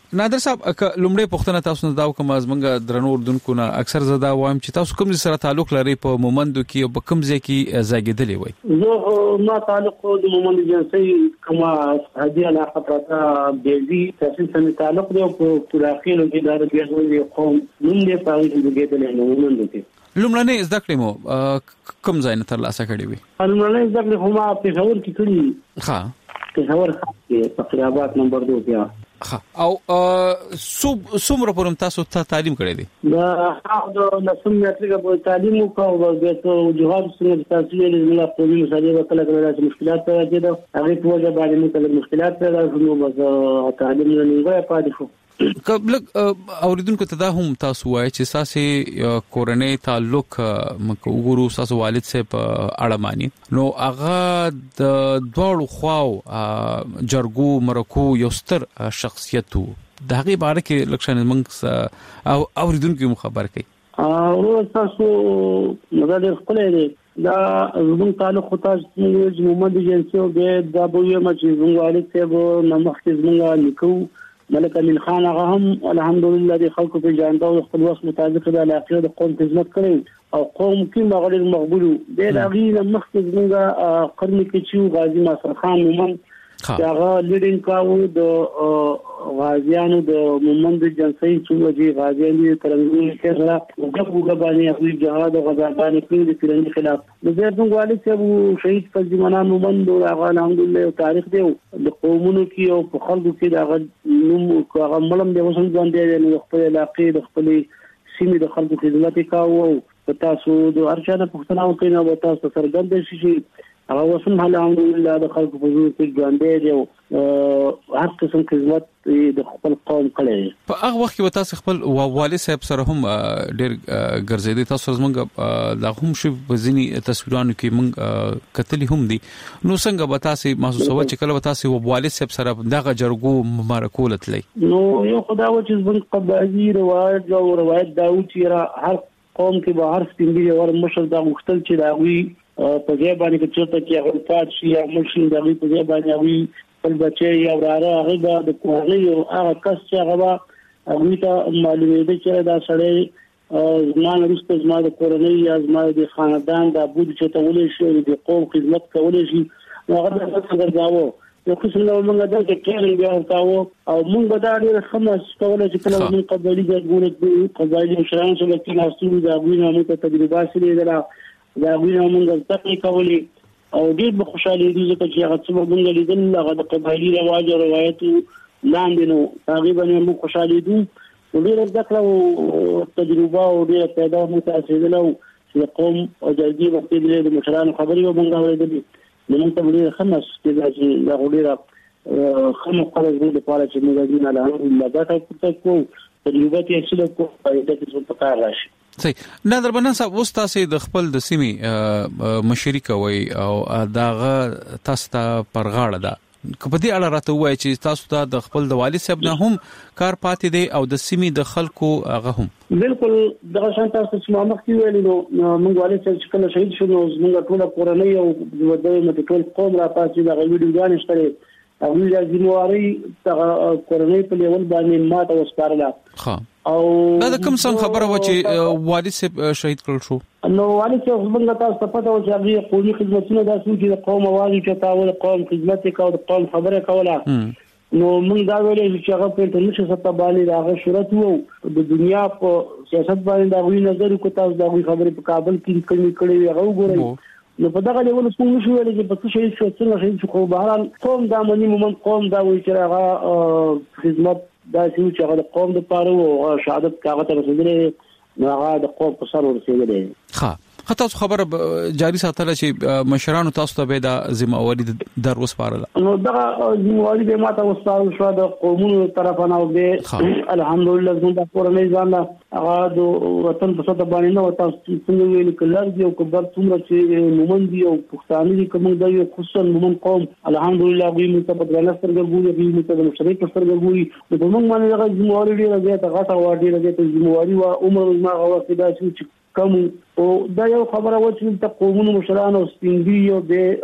نادر صاحب لومړی پوښتنه تاسو نه داو کوم ازمنګ درنو اردوونکو نه اکثر زدا وایم چې تاسو کوم سره تعلق لري په مومندو کې او په کوم ځای کې زاګیدلې وای؟ زه ما تعلق د مومندو جنسي کما هدي علاقه پرتا بیزي تاسو سره تعلق دی په پوراخیلو کې د بیزوي قوم نوم دی په اړه زاګیدلې نو مومندو کې لومړنۍ زده کړې مو کوم ځای نه ترلاسه کړې وي؟ لومړنۍ زده کړې خو ما په پېښور کې کړې. ښه پېښور کې په فقیرآباد نمبر دوه کې. ښه او څومره پورم تاسو ته تعلیم کړی دی؟ دا هغه د نسم میټریک په تعلیم وکاو د جهاد سره تاسو یې د قومي مسایلو په کله کله مشکلات راځي دا هغه په وجه باندې موږ کله مشکلات راځي نو بس تعلیم نه نیغه پاتې شو. قبل اوریدونکو ته دا هم تاسو وایي چې ساسي کورنۍ تعلق مکو ګورو ساسو والد سه په اړه مانی نو هغه د دوړو خواو جرګو مرکو یو ستر شخصیت د هغه باره کې لکشن موږ او اوریدونکو خبر کړي او تاسو مدار خپل دی دا زموږ تعلق خو تاسو موږ محمد جنسي او د دابوی مچ زموږ والد سه نمخ زموږ لیکو ملک امین خان هغه هم الحمدلله د خلکو په جاندا او خپل وخت مطابق د علاقې د قوم خدمت کړي او قوم کې مغرب مقبول دی هغه مخکې زموږ قرن کې چې غازی ناصر خان مومن هغه لیډینګ کاوه د غازیانو د مومند جنسي چې وجي غازیانو ترنګونو کې سره وګړو غباني خپل جهاد او غزاګانې کوي د فرنګ خلاف د زیاتون والد چې شهید فضیمانان مومند هغه الحمدلله تاریخ دی د قومونو کې او په خلکو کې دا نوم هغه ملم دی وسل باندې د خپل علاقې د خپل سیمې د خلکو خدمت کاوه او تاسو د ارشاد پښتنو کې نو تاسو سرګند شي هغه وسم الحمدلله د خلکو په زور کې ژوندې دی او هر قسم خدمت د خپل قوم کړی. په هغه وخت کې تاسو خپل والد صاحب سره هم ډېر ګرځېدي تاسو زمونږ د هم شی بزنی تصویرانو کې مونږ کتلی هم دي نو څنګه به تاسو محسوسوي چې کله تاسو والد صاحب سره دغه جرګو مبارکولت لې نو یو خدای و چې زمونږ قبایلی روایت او روایت دا و چې هر قوم کې به هر سپینګي ور مشر دا مختل چې دا وی په ځای باندې چې چرته کې هغه پات شي یا مشین دغه په ځای باندې وی خپل بچي یا وراره هغه د کوهلي او هغه کس چې هغه هغه ته معلومه ده چې دا سړی زمان رسته زما د کورنۍ یا زما د خاندان د ابود چې ته ولې شي د قوم خدمت کولې شي هغه د څنګه ځاوو یو قسم له موږ دا چې کېرل بیا تاو او موږ دا ډېر خمس کولای چې کله موږ قبلي ګورګ قضایي شران سره کې ناسو دا غوینه موږ تجربه سره دا دا غوینه موږ تطبیق کولی او ډېر به خوشاله دي چې هغه څه موږ لیدل هغه د قبایلی رواج او روایت لاندې نو تقریبا موږ خوشاله دي ډېر ځکه او تجربه او ډېر پیدا مو تاسو دلو چې قوم او جرګي وخت دې د مشرانو خبري و موږ اورېدلې نن ته ډېر خمس کې چې دا ډېر خمس قرض دې لپاره چې موږ دې نه الحمدلله دا تاسو کو تجربه یې څه کو پایته کې څه پکار راشي. صحیح نادر بنا صاحب اوس تاسو د خپل د سیمې مشري کوي او داغه تاسو ته پرغاړه ده کله دې اړه راته وایي چې تاسو ته د خپل د والد صاحب نه هم کار پاتې دی او د سیمې د خلکو هغه هم بالکل دغه شان تاسو چې ما مخکې ویلي نو موږ والد صاحب چې کله شهید شو نو موږ ټول کورنۍ او د ټول قوم را پاتې دغه ویډیوګانې شته هغه د ذمہواری کورنۍ په لیول باندې ماته وسپارله. ها او دا کوم څنګه خبره و چې والد صاحب شهید کړل شو نو والد صاحب موږ تاسو ته پته و چې هغه قومي خدمتونه د سوچ د قوم اوازې چې تاول قوم خدمت کوي د قوم خبره کوله نو موږ دا ویلې چې هغه په ټول څه ته باندې هغه شرط وو د دنیا په سیاست باندې دا وی نظر کو تاسو دا خبره په کابل کې کړي کړي هغه وګورئ نو په دغه ډول څنګه شو ویل چې په څه شي څه څنګه شي خو بهرحال قوم دا منی مومن قوم دا وی چې هغه خدمت دا چې هغه د قوم لپاره او شهادت کاغذ رسېدلې نو هغه د قوم په سر ورسېدلې. ها خطا خبره جاری ساتله چې مشرانو تاسو ته به د ذمہواری در وسپارله نو دا ذمہواری به ماته وسپارل شو د قومونو طرفه نه به الحمدلله زموږ د کورنۍ ځان هغه د وطن په څیر باندې نو تاسو څنګه ویل کلر دی او کبر څومره چې مومن دی او پښتانه دي کوم د یو خصوصا مومن قوم الحمدلله غوي متبدل سره ګوري غوي متبدل مشرک سره ګوري د موږ باندې هغه ذمہواری ډیره زیاته غټه و ډیره زیاته ذمہواری او عمر ما هغه وخت دا چې کوم او دا یو خبره و چې د قومونو مشران او سپینګي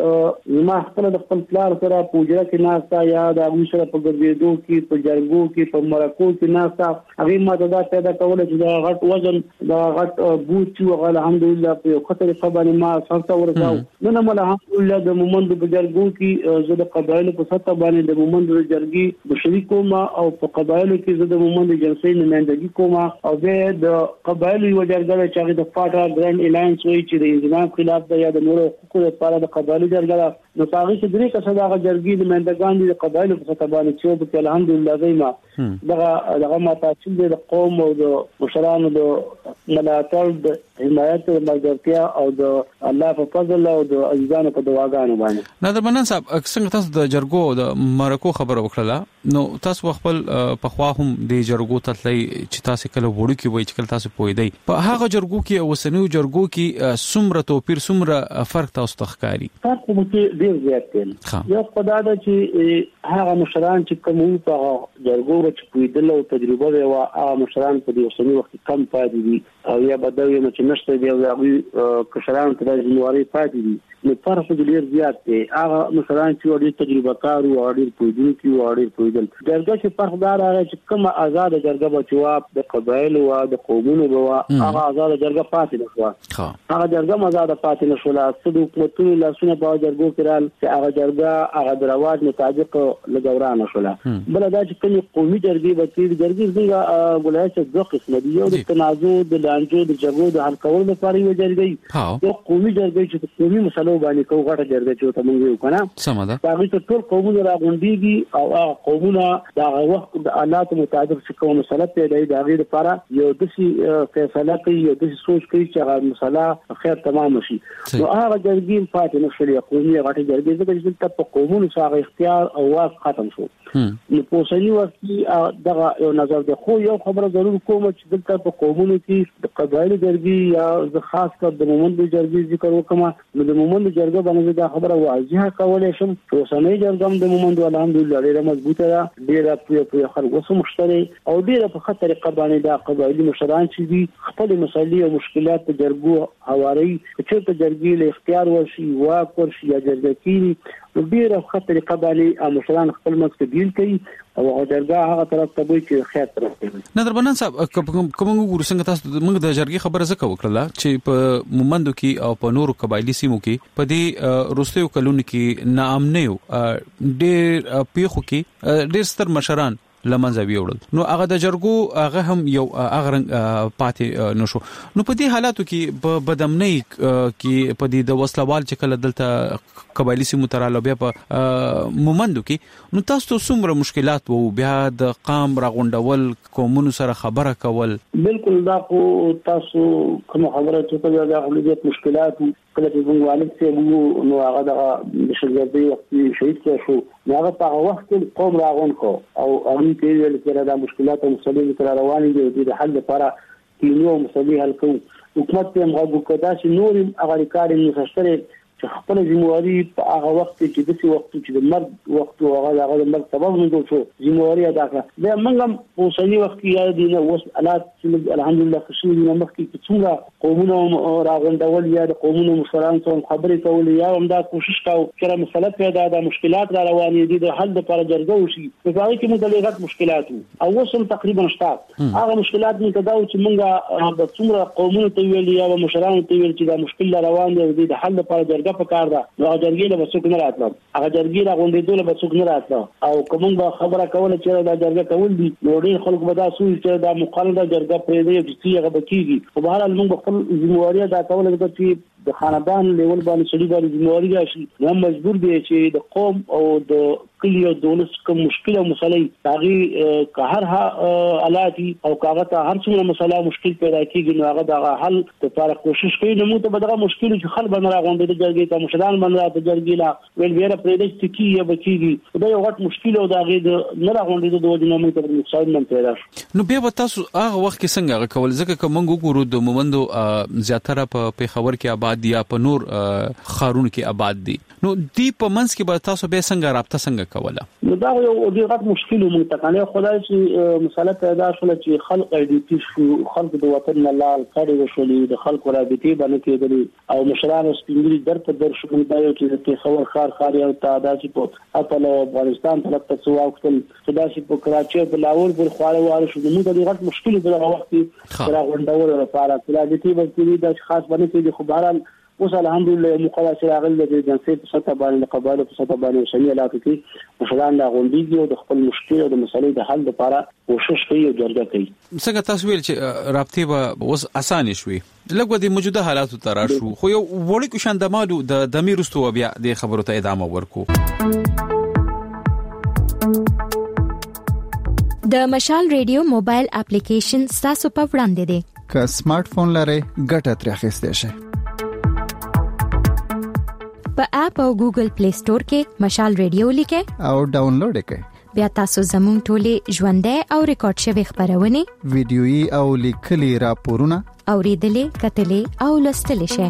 به ما خپل د خپل پلار سره پوجره کې ناستا یا د هغه سره په ګرځېدو کې په جرګو کې په مرکو کې ناستا هغه ماته دا پیدا کوله چې دا غټ وزن دا غټ بوت چې الحمدلله په خطر خبره ما څنګه ورغاو نو نه الحمدلله د مومند په جرګو کې زه د قبایلو په سطح باندې د مومند د جرګي د شریکو ما او په قبایلو کې زه د مومند جلسې نمائندګي کوم او به د قبایلو یو جرګه چې د فاټا ګرانډ الاینس وایي چې د انضمام خلاف د یا د نورو حقوقو لپاره د قبایلو جرګه نو هغه چې درې کسه د جرګي د نمائندګان د قبایلو په سطح باندې چې په الحمدلله زما دغه دغه ما تاسو د قوم او د مشرانو د ملاتړ د حمایت او ملګرتیا او د الله په فضل او د عزیزانو په دعاګانو باندې نادر منان صاحب څنګه تاسو د جرګو د مرکو خبره وکړه نو تاسو خپل په خوا هم د جرګو تللی چې تاسو کله وړو کې وای چې کله تاسو پوي دی په هغه جرګو کې او سنوي جرګو کې څومره توپیر څومره فرق تاسو تخکاری فرق مو ډیر زیات دی یو خدای دا چې هغه مشران چې کوم په جرګو چې پویدل او تجربه و هغه مشران په دې اوسنی وخت کم پاتې دي او یا بدوي نو چې نشته دی او هغه کشران ته د جنوري پاتې دي نو فرق ډیر زیات دی هغه مشران چې ډیر تجربه کار او ډیر پویدونکي او ډیر پویدل جرګه چې فرق دار هغه چې کوم آزاد جرګه به جواب د قبایل او د قومونو به هغه آزاد جرګه پاتې نشو هغه جرګه آزاد پاتې نشو لا د حکومتونو لاسونه په جرګو کې رال چې هغه جرګه هغه د رواج مطابق لګورانه شوله بل دا چې کوم قومي جرګې به چې جرګې څنګه ولایت د دوه قسم دي یو د تنازع د لانجو د جګړو د حل کولو لپاره یو جرګې یو قومي جرګې چې قومي مسلو باندې کوم غټه جرګه چې ته مونږ یو کنه سمه ده هغه ټول قومونه راغونډيږي او هغه قومونه دا وخت د آلات مطابق چې کوم مسله پیدا دی دا غیر لپاره یو د سي فیصله کوي یو د سوچ کوي چې هغه مسله خیر تمام شي نو هغه جرګې پاتې نشي قومي غټه جرګې چې د په قومونو سره اختیار او واک ختم شو نو په اوسنی وخت کې دغه یو نظر د خو یو خبره ضرور کوم چې دلته په قومونو کې د قبایل جرګې یا د خاص کر د مومند جرګې ذکر وکم نو د مومند جرګه باندې دا خبره واضحه کولای شم چې اوسنی جرګه د مومند الحمدلله ډیره مضبوطه ده ډیره په په خلکو سره مشتري او ډیره په خطر قبایل د قبایلی مشران چې دي خپل مسلې او مشکلات په جرګو حواري چې ته جرګې له اختیار ورشي واک ورشي یا جرګه کې ډیره خطر قبایلی مشران خپل مسکه دیل کوي او جرګه هغه طرف ته وي چې خیر طرف کوي نادر منان صاحب کوم ګورو څنګه تاسو موږ د جرګې خبره زکه وکړه چې په مومندو کې او په نورو قبایلی سیمو کې په دې روستیو کلونو کې ناامنیو ډېر پیخو کې ډېر ستر مشران لمنځه ویوړل نو هغه د جرګو هغه هم یو هغه پاتې نشو نو په دې حالاتو کې په بدامنۍ کې په دې د وسلوال چې کله دلته قبایلی سیمو تراله بیا په مومندو کې نو تاسو څومره مشکلات وو بیا د قام راغونډول قومونو سره خبره کول بالکل دا خو تاسو کوم خبره چې په دا غوډه مشکلات کله چې موږ والد سه نو هغه د شجاعتي وخت شهید شو هغه په وخت کې قوم راغون کو او هغه کې ویل چې دا مشکلات او مسلې تر روانې دي د حل لپاره کینو مسلې حل کوو حکومت ته موږ وکړا چې نور هغه کار نه خسته چې خپل ذمہواری په هغه وخت کې د څه وخت چې د مرګ وخت او هغه هغه د مرګ سبب نه شو ذمہواری ادا کړه دا موږ په اوسنی وخت کې یاد دي نو اوس حالات چې الحمدلله خوشي دي مخ کې څنګه قومونه راغونډول یا د قومونو مشران سره خبرې کول یا هم دا کوشش کاوه چې مسله پیدا ده مشکلات را روانې دي د حل لپاره جرګه وشي په هغه کې موږ له غټ مشکلات او وسم تقریبا شته هغه مشکلات موږ دا چې موږ د څومره قومونو ته ویل یا مشران ته ویل چې دا مشکل روان دي د حل لپاره جرګه پکار ده نو جرګې له بسوک نه راتلو هغه جرګې را غونډې له بسوک نه راتلو او کوم به خبره کوله چې دا جرګه کول دي نو ډېر خلک به دا سوي چې دا مقالده جرګه پرې دی چې هغه بکیږي په هر حال موږ خپل ذمہواری دا کوله چې د خاندان لیول باندې شړي باندې ذمہواری راشي نو مجبور دي چې د قوم او د کلی او دولت کوم مشکل او مسلې هغه که هر حالاتي او کاغه ته هر څومره مسله مشکل پیدا کیږي نو هغه د حل لپاره کوشش کوي نو ته بدغه مشکل چې خل باندې راغونډې د جرګې ته مشران باندې د جرګې لا ویل ویره پرې د تکی یا بکیږي دا یو غټ مشکل او دا غي د نه راغونډې د وجه نه موږ ته نقصان نه پیدا شي نو بیا تاسو هغه وخت کې څنګه کول ځکه کوم ګورو د مومندو زیاتره په پیښور کې آباد دي یا په نور خارون کې آباد دي نو دی په منځ کې به تاسو به څنګه رابطه څنګه څنګه کوله؟ نو دا یو ډېر غټ مشکل مو ته کنه خدای چې مسله پیدا شول چې خلق ایډیټ شو، خلق د وطن نه لال کړي وشولې، د خلق رابطې باندې کېدلې او مشران سپینګری در په در شو دا یو چې په خبر خار خار یو تعداد چې په خپل افغانستان طرف ته څو وختل خدای چې په کراچي په لاهور پر خواله واره شو، نو د غټ مشکل د وخت کې را غونډول لپاره رابطې باندې د خاص باندې کې خبران اوس الحمدلله مقاله سره غل د جنسي په سطح باندې قبایل په سطح باندې شمي علاقه کې مشران لا غونډيږي او د خپل مشکل او د مسلې د حل لپاره کوشش کوي او جرګه کوي. څنګه تاسو ویل چې رابطې به اوس اسانه شوي لکه د موجوده حالاتو تر شو، خو یو وړي کو شان د مالو د دمیرستو بیا د خبرو ته ادامه ورکو. د مشال ریډیو موبایل اپلیکیشن تاسو په وړاندې دی. که سمارټ فون لرئ ګټه ترې اخیستئ شئ. په اپ او ګوګل پلی سٹور کې مشال ریډیو لیکه او ډاونلوډ کړئ. بیا تاسو زموږ ټولې ژوندۍ او ریکارډ شوی خبرونه ویډیويي او لیکلي راپورونه اوریدلې کتلې او لوستلې شئ.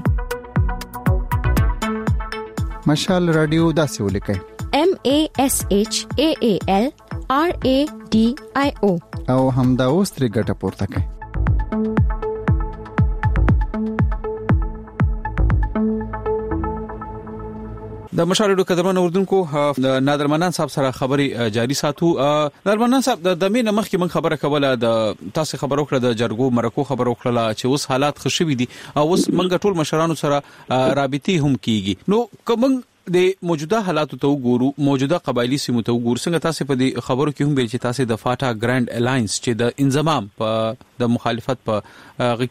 مشال رادیو داسې ولیکئ: M A S H A A L R A D I O او همدا اوس ترې ګټه پورته کړئ. د مشال ریډیو قدرمن اوردونکو نادر منان صاحب سره خبري جاری ساتو. نادر منان صاحب د دمه نمخ کې من خبره کوله د تاسو خبرو کړه د جرګو مرکو خبرو کړه چې اوس حالات خوشوي دي او اوس منګ ټول مشرانو سره رابطي هم کیږي. نو کوم د موجوده حالاتو ته وګورو، موجوده قبایلی سیمو ته وګورو، څنګه تاسو په دې خبرو کې هم ویل چې تاسو د فاټا ګرانډ الاینس چې د انضمام په د مخالفت په هغه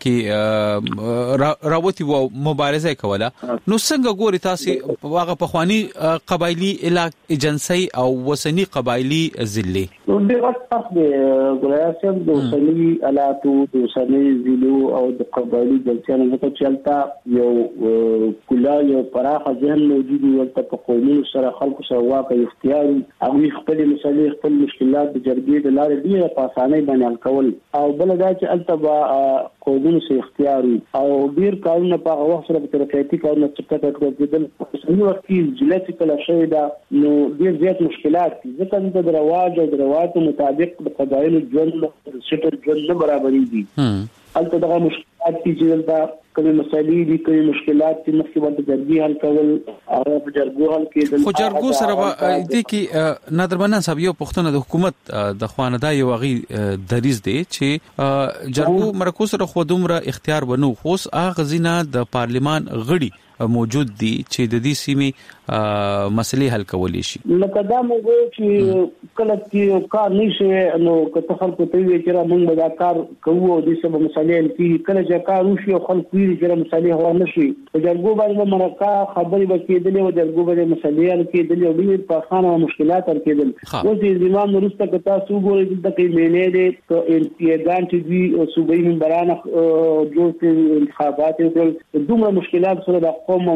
کې راوتی وو مبارزه کوله، نو څنګه ګوري تاسو هغه په خواني قبایلی علاقې ایجنسی او وسنی قبایلی ضلع؟ نو د وخت په ګلاسم د وسنی علاقو د وسنی ضلع او د قبایلی ځانګړي په چلتا یو کلا یو پراخه ذهن موجود وي په قومي سره خلکو سره واقع اختیار او خپل مسلې خپل مشکلات د جرګې د لارې ډیره په اسانۍ باندې حل کول او بل دا چې التبا قومي سره اختیار او ډیر کارونه په وخت سره په ترقیاتي کارونه څخه کېدل په نو وخت کې جلاتي کله شوی دا نو ډیر زیات مشکلات دي ځکه د رواج او د روایت مطابق د قبایل ژوند سټر ژوند نه برابرېږي. البته دا مشکلات چې دا کومه مسالې دي کومه مشکلات چې مخکې باندې جرګي حل کول او په جرګو حل کېدل. خو جرګو سره د کې نادر منان صاحب یو پښتون د حکومت د خواندا یو غي دریز دی چې جرګو مرکو سره خو دومره اختیار ونو، خو هغه غزینه د پارلیمان غړي موجود دي چې د دې سیمې مسلې حل کولې شي. لکه دا موږ چې کله چې کار نشي نو که خلکو ته وی چې موږ به دا کار کوو او د سبب مسلې کې کله چې کار وشي او خلکو یې چې مسلې هوا نشي په جرګو باندې مرکه خبرې وکړي او جرګو باندې مسلې حل کېدل او ډېر په خانه مشکلات حل کېدل. اوس د زمام نورسته که تاسو ګورئ د کې مینې دي انتخابات چې دي صوبایي منبرانه جوړ انتخابات او دومره مشکلات سره د قوم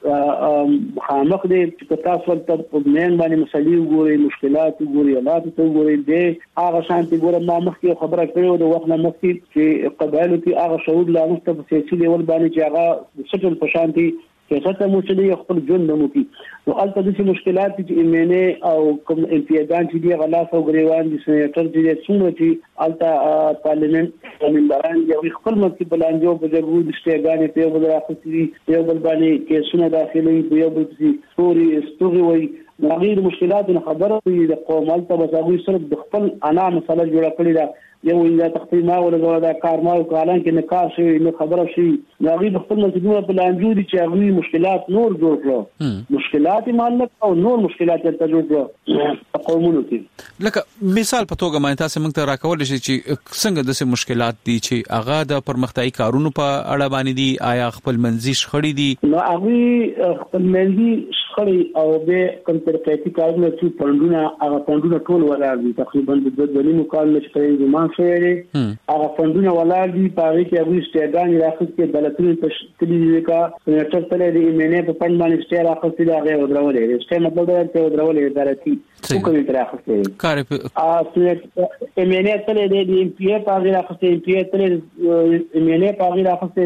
مخامخ دي چې تاسو ته په مین باندې مسلې وګورئ، مشکلات وګورئ، حالات وګورئ. د هغه شانتي ګورم ما مخکې خبره کړو د وخت نه مخکې چې قبایلو کې هغه شعور لا مستف سیاسي لیول باندې چې هغه سټل په شانتي چې څه مو چې خپل ژوند نمو کی نو البته د مشکلات چې ایمنه او کوم امتیازات چې دی غلاف او غریوان دي سېنیټر دي څومره چې البته پارلیمنت منبران یو خپل مکتب بلانجو په جرګو د شتګانې په بل راخصي یو بل باندې کې سونه داخلي یو بل چې ستوري ستوري وي غیر مشکلات خبره د قوم البته مساوي صرف د خپل انا مسله جوړه کړی دا یو ویلا تقسیم او دا کار ما او کالان کې نکار شي نو خبره شي غیر خپل مجموعه بلانجو دي چې هغه مشکلات نور جوړ کړو مشکلات مالک او نور مشکلات ته جوړ کړو قومونو کې. لکه مثال په توګه مې تاسو موږ ته راکول شي چې څنګه د مشکلات دي چې هغه د پرمختیايي کارونو په اړه باندې دي، آیا خپل منځي شخړې دي؟ نو هغه خپل منځي شخړې او به کنترپټي کارونه چې پندونه هغه پندونه ټول ولاړ دي تقریبا د دوه ونیمو کال نشي زمان شوی هغه فندونه ولاړ دي په هغه کې هغه استعداد راخص کې بلتون تشکیل کا سېنټر تل د ایمنه په پند باندې استعداد راخص دي هغه ودرولې استعداد مطلب دا چې ودرولې ادارتي کومې راخص کار په ایمنه تل د ام پی ای په هغه راخص ام پی ای تل ایمنه په هغه راخص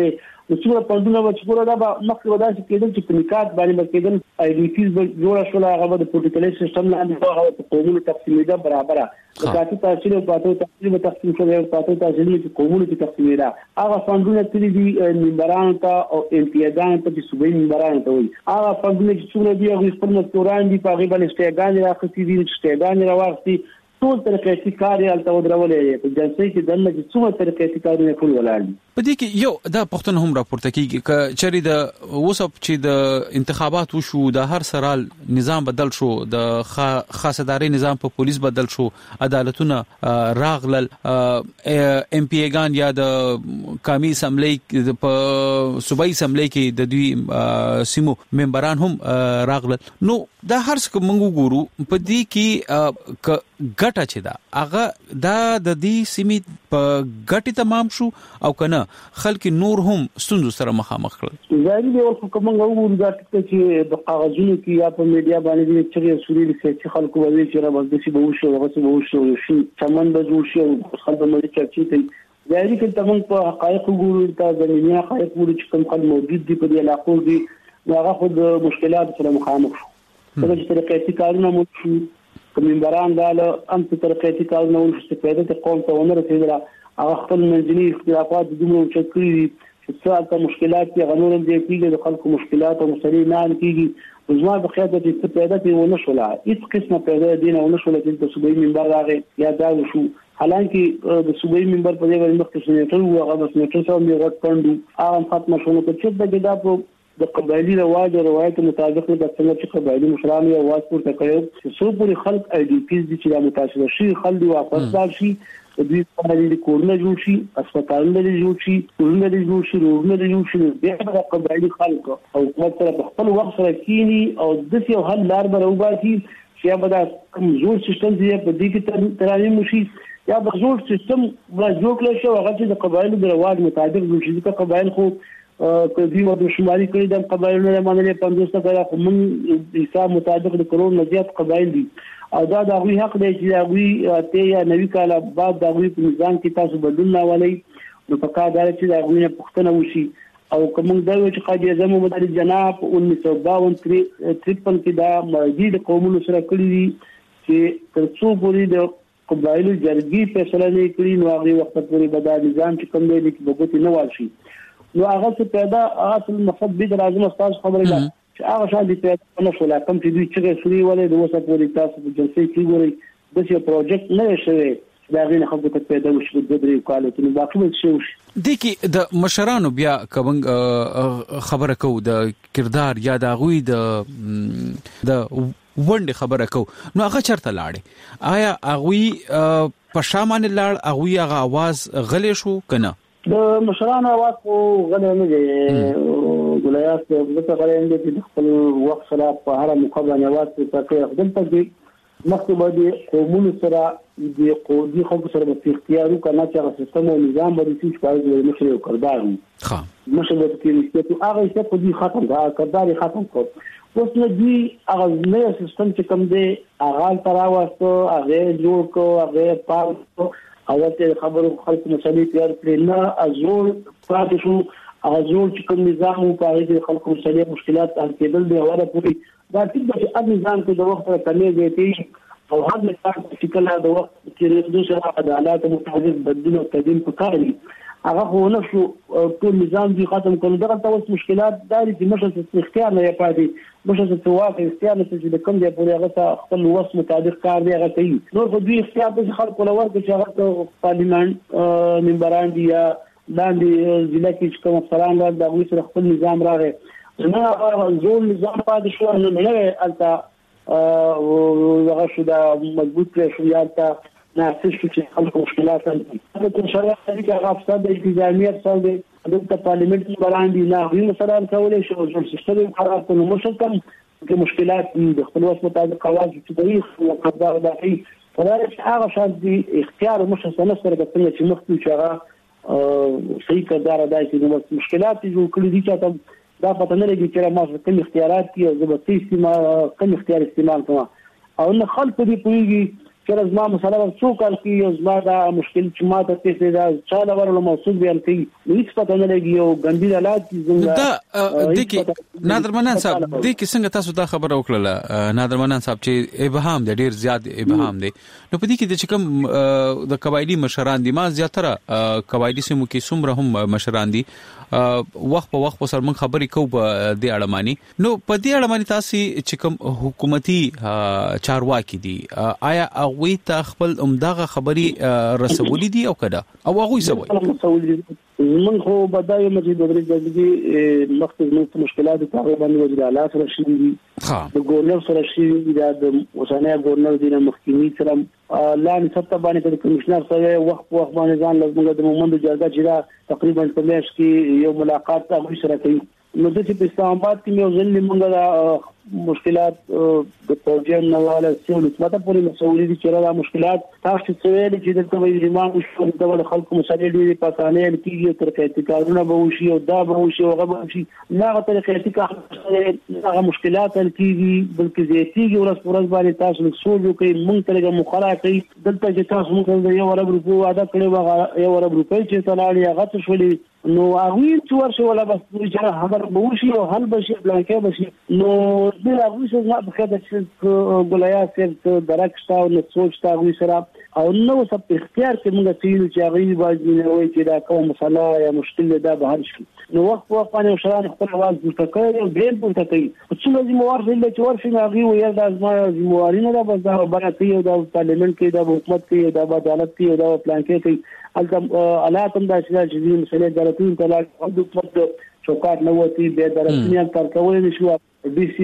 څومره پندونه و چې ګوره دا به مخکې ودا چې کېدل چې کمیکات باندې کېدل آی ډي پیز به جوړ شول هغه د پروتوکول سیستم لاندې هغه په قومونو تقسیمېده برابر د کاتي تحصیل او پاتو تحصیل به تقسیم شوی او پاتو تحصیل چې قومونو کې تقسیمېده هغه فندونه تللی دي منبرانو ته او امتیازانو ته چې صوبایي منبرانو ته وایي هغه فندونه چې څومره دي هغوی خپل مزدوران دي په هغې باندې سټیګانې راخیستي دي سټیګانې راواخیستي ټول ترقیاتي کار یې هلته ودرولې دی په جلسې کې دننه چې څومره ترقیاتي کارونه ټول ولاړ دي په دې کې یو دا پښتون هم راپورته کیږي ک چری د وسب چې د انتخابات وشو د هر سرال نظام بدل شو د خاصداري نظام په پولیس بدل شو عدالتونه راغلل ام پی ایګان یا د قومي اسمبلی په صوبایي اسمبلی کې د دوی سیمو ممبران هم راغلل نو دا هر څه موږ ګورو په دې کې ګټه چې دا هغه دا د دې سیمې په ګټه تمام شو او کنه خلک نور هم ستونزو سره مخامخ کړل ظاهري دی ورته کومه وګورو دا چې د کاغذونو کې یا په میډیا باندې چې سوري چې خلکو وایي چې را باندې چې به وشو هغه څه به وشو شي چمن به جوړ شي او خلک به چرچې کوي ظاهري کې تمام په حقایق وګورو تا زمینی حقایق وګورو چې کوم خلک موجود دي په دې علاقو کې هغه خود مشکلات سره مخامخ شو دا چې ترقیاتي کارونه مو شو کومبران دا له انت ترقیاتي کارونه ول چې پیدا ته قوم ته ونه رسیدله هغه خپل منځني اختلافات د دومره چکري چې څه ته مشکلات کې غنور دي کېږي د خلکو مشکلات او مسلې نه کېږي زما په خیال کې چې پیدا کې ونه شولا هیڅ قسمه پیدا دینه ونه شولا چې د صوبایي منبر راغی یا دا وشو حالانکه د صوبایي منبر په دې باندې مخکې سنټر وو هغه بس سنټر سره یو غټ پندو هغه ختم شونه چې د جدا په د قبایلی رواج او روایت مطابق د څنګه چې قبایلی مشران یې आवाज پورته کړو چې څو پورې خلک آی ډي پیز دي چې د متاثر شي خلک واپس راشي د دوی په اړه د کورونه جوړ شي هسپتالونه جوړ شي کورونه جوړ شي روډونه جوړ شي د قبایلی خلک او حکومت سره په خپل وخت سره کینی او د څه حل لار برابري چې به دا کمزور سیستم دی په دې کې ترانه مشي یا به زور سیستم ولا جوړ کړی شو هغه چې د قبایلی د رواج مطابق جوړ شي چې قبایل خو کدی و د شمالي کړي د قبایلونو نه باندې پنځوس سره کوم حساب مطابق د کروڑ نزيات قبایل دي او دا د غوي حق دی چې غوي ته یا نوي کال بعد د غوي په نظام کې تاسو بدلون نه ولي نو په کار دار چې د غوي نه پښتنه وشي او کوم دا چې قاضي اعظم محمد علي جناب انیس سو باون تریپل کې دا مزید قومونو سره کړی دي چې تر څو پورې د قبایلو جرګي فیصله نه کړی نو هغه وخت پورې به دا نظام چې کوم دی چې بګوتی نه والشي نو هغه څه پیدا اصل مقصد به راځم استاد خبرې ده چې هغه شان دي پیدا نه شول کوم چې دوی چې سوري ولې د وسه پورې تاسو په جلسې کې ګوري د څه پروجیکټ نه شوی دا غوښنه خلکو ته پیدا وشي د درې کالو ته باقي څه شي د کې د مشرانو بیا کوم خبره کو د کردار یا د غوي د د وند خبره کو نو هغه چرته لاړې آیا هغه په شامن لاړ هغه هغه आवाज غلې شو کنه د مشرانو आवाज کو غلې نه دي ولایات د غلې نه دي خپل وخت سره په هر مقابله आवाज څه کوي خپل ته مخکې باندې قومونو سره د قومي خلکو سره په اختیارو کنه چې سیستم او نظام باندې چې کاري د مشر یو کردار ها مشر د کې چې هغه څه په دې ختم دا کردار ختم کو اوس نو دی هغه نوې سیستم چې کوم دی هغه ترا واسطه هغه جوړ کو هغه پال او ته خبرو خلکو مسلې تیار کړل نه ازول پاتې شو ازول چې کوم نظام او په اړه خلکو مسلې مشکلات حل کېدل دی اوره پوری دا ټیک دی چې نظام کې د وخت سره کمې دی او هغه مثال چې کله د وخت کې د سره عدالت متعدد بدلون او تدین په کار دي هغه خو نه شو ټول نظام دی ختم کړو دغه تاسو مشکلات داري چې مشه اختیار نه پاتې مشه څه واقع اختیار نه چې د کوم دی پورې هغه خپل وس مطابق کار دی هغه کوي نور خو دوی اختیار به خلکو لور کې چې هغه پارلیمان منبران دي یا لاندې ضلع کې کوم افسران را د غوښتل خپل نظام راغی نه هغه ځول نظام پاتې شو نه نه البته هغه شو دا مضبوط کړی شو یا تا ناسې شو چې خلکو مشکلات هغه د شریعت طریقه هغه افسر د التزامیت سره د د پارلیمنت باندې نه وی مثلا کولای شو چې سیستم خراب کړي مشکل کې مشکلات د خپل وس مطابق قواعد چې تاریخ او قدر داخلي فدارش هغه شاد دي اختیار مشکل سره د څنګه چې مخکې چې هغه صحیح قدر دای چې مشکلات جوړ کړي دي چې دا پته نه لګي چې ما څه کوم اختیارات دي او زبرتي استعمال کوم اختیار استعمال کوم او نه خلک دې پويږي چې زما مسله څو کال کې یو زما دا مشکل چې ما ته څه دا چا دا ورله موصول بیان کوي هیڅ پته نه لګي او ګندې حالات څنګه دا د کې نادر منان صاحب د کې څنګه تاسو دا خبره وکړه نادر منان صاحب چې ابهام د ډیر زیات ابهام دی نو په دې کې د کوم د قبایلی مشران دي ما زیاتره قبایلی سیمو کې څومره هم مشران دي وخت په وخت سره موږ خبرې کوو په دې اړه مانی نو په دې اړه مانی تاسو چې کوم حکومتي چارواکي دي آیا هغه ته خپل عمدغه خبري رسولي دي او کده او هغه سوي من خو بدايه مجید بدري دغه مختص نو مشکلات تقریبا وزیر اعلی سره شي دي د ګورنر سره شي د اوسانه ګورنر دي نه محکمي سره لاندې سطح باندې د کمشنر سره وخت وخت باندې ځان لازم د مومند جرګه چې تقریبا په میاشت کې یو ملاقات تاسو سره کوي نو د چې په اسلام آباد کې یو ځل موږ مشکلات د پروژې نواله سیول ماته پوری مسؤلیت دي چې را مشکلات تاسو څه ویل چې د کومې ریمان شو د ول خلکو مسلې دي پاتانه کیږي تر کې کارونه به وشي او دا به وشي او هغه به وشي نه طریقې کې هغه مشکلات کیږي بلکې زیاتیږي ورځ ورځ باندې تاسو سوچو کې مونږ ترګه مخاله کوي دلته چې تاسو مونږ یو ورب روپو ادا کړی و یو ورب روپې چې تلاړي هغه څه شولې نو هغه چې ورشه ولا بس چې خبر به وشي او حل بشي بلانکې بشي نو د هغه څه نه په خاطر چې ګولیا سره درکشتا او نو سوچتا وي سره او نو څه په اختیار کې موږ تیل چې هغه باندې نه وي چې دا کوم مسله یا مشکل ده به حل شي نو وخت وخت باندې شران خپل आवाज پورته کوي او ډېر پورته کوي چې لازم موارد دې چې ورشي هغه وي دا ازما موارد نه بس دا برابرۍ او د پارلیمنت کې د حکومت کې د عدالت کې او د پلان کې کوي البته الاتم دا چې د مسلې دولتونو ته لا د حکومت چوکاټ نه وتی به درسنیان تر کول نشو بي سي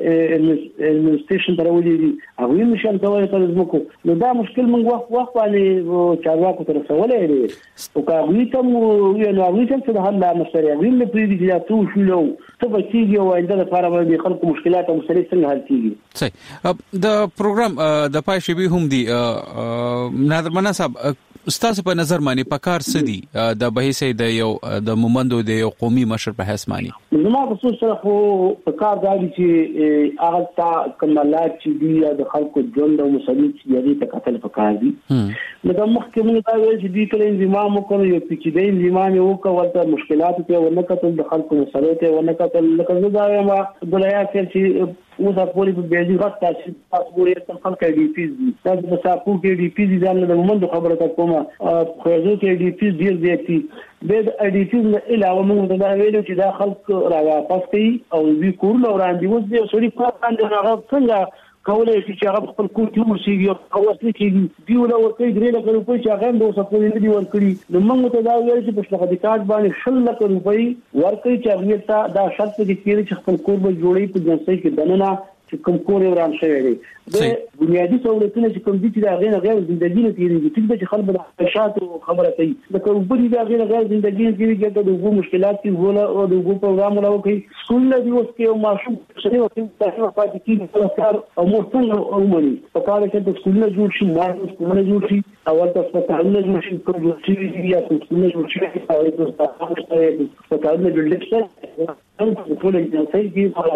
انستیشن تر ولې دي هغه مشان کولای تر زمکو نو دا مشکل موږ وخت وخت باندې چارواکو تر سوالې لري او کاوی ته یو نو هغه څه د حل مسله هغه له پری دي تاسو شلو ته به کیږي او انده لپاره باندې خلکو مشکلات او مسلې څنګه حل کیږي صحیح د پروګرام د پای شی به هم دي نادر منان صاحب استاد په نظر باندې پکار سدي د بهیسه د یو د مومندو د یو قومي مشر په حساب باندې نو ما خصوص سره خو پکار دی چې هغه تا کمالات چې دی د خلکو ژوند او مسلې چې دی ته قتل پکار دي نو د محکمې دا وایي چې دی کله انضمام وکړي یو پیچیده انضمام یو کوته مشکلات ته ورنه قتل د خلکو مسلې ته ورنه قتل لکه زه دا وایم ګولیا چې اوس په پوری په بیجی غټ تاسو تاسو ورته تم خلک دی پیز دي تاسو په ساپو کې دی پیز ځان له مومند خبره تا کومه خو زه کې دی پیز ډیر دی چې د ادي پیز نه علاوه موږ دا ویلو چې دا خلک را واپس کوي او وی کور له وړاندې وځي او سړي په باندې هغه څنګه کولای شي چې هغه خپل کور کې ورسیږي او اصلي کې دی ولا ورته درې لک روپۍ چې هغه د اوسه په دې ورکړي نو موږ ته دا ویل چې په شخصي کارت باندې شل لک روپۍ ورکړي چې هغه ته دا شرط کې چې خپل کور به جوړي په جنسي کې دننه چې کوم کور وران شوی دی د بنیادی سہولتونه چې کوم دي چې دا غیر غیر ژوندۍ نه تیریږي چې د خلک د شات خبره کوي د کوم بری دا غیر غیر ژوندۍ تیریږي د دوه مشکلات کې ولا او د دوه پروګرام ولا کوي سکول دی اوس کې او ماشوم شری او تاسو پاتې کیږي کار او مو څنګه او مونږ په کار کې د سکول نه جوړ شي ما سکول نه جوړ شي او تاسو په تعلیم نه جوړ شي کوم چې یا سکول نه جوړ شي او تاسو په تعلیم نه جوړ شي څنګه ټول جنسي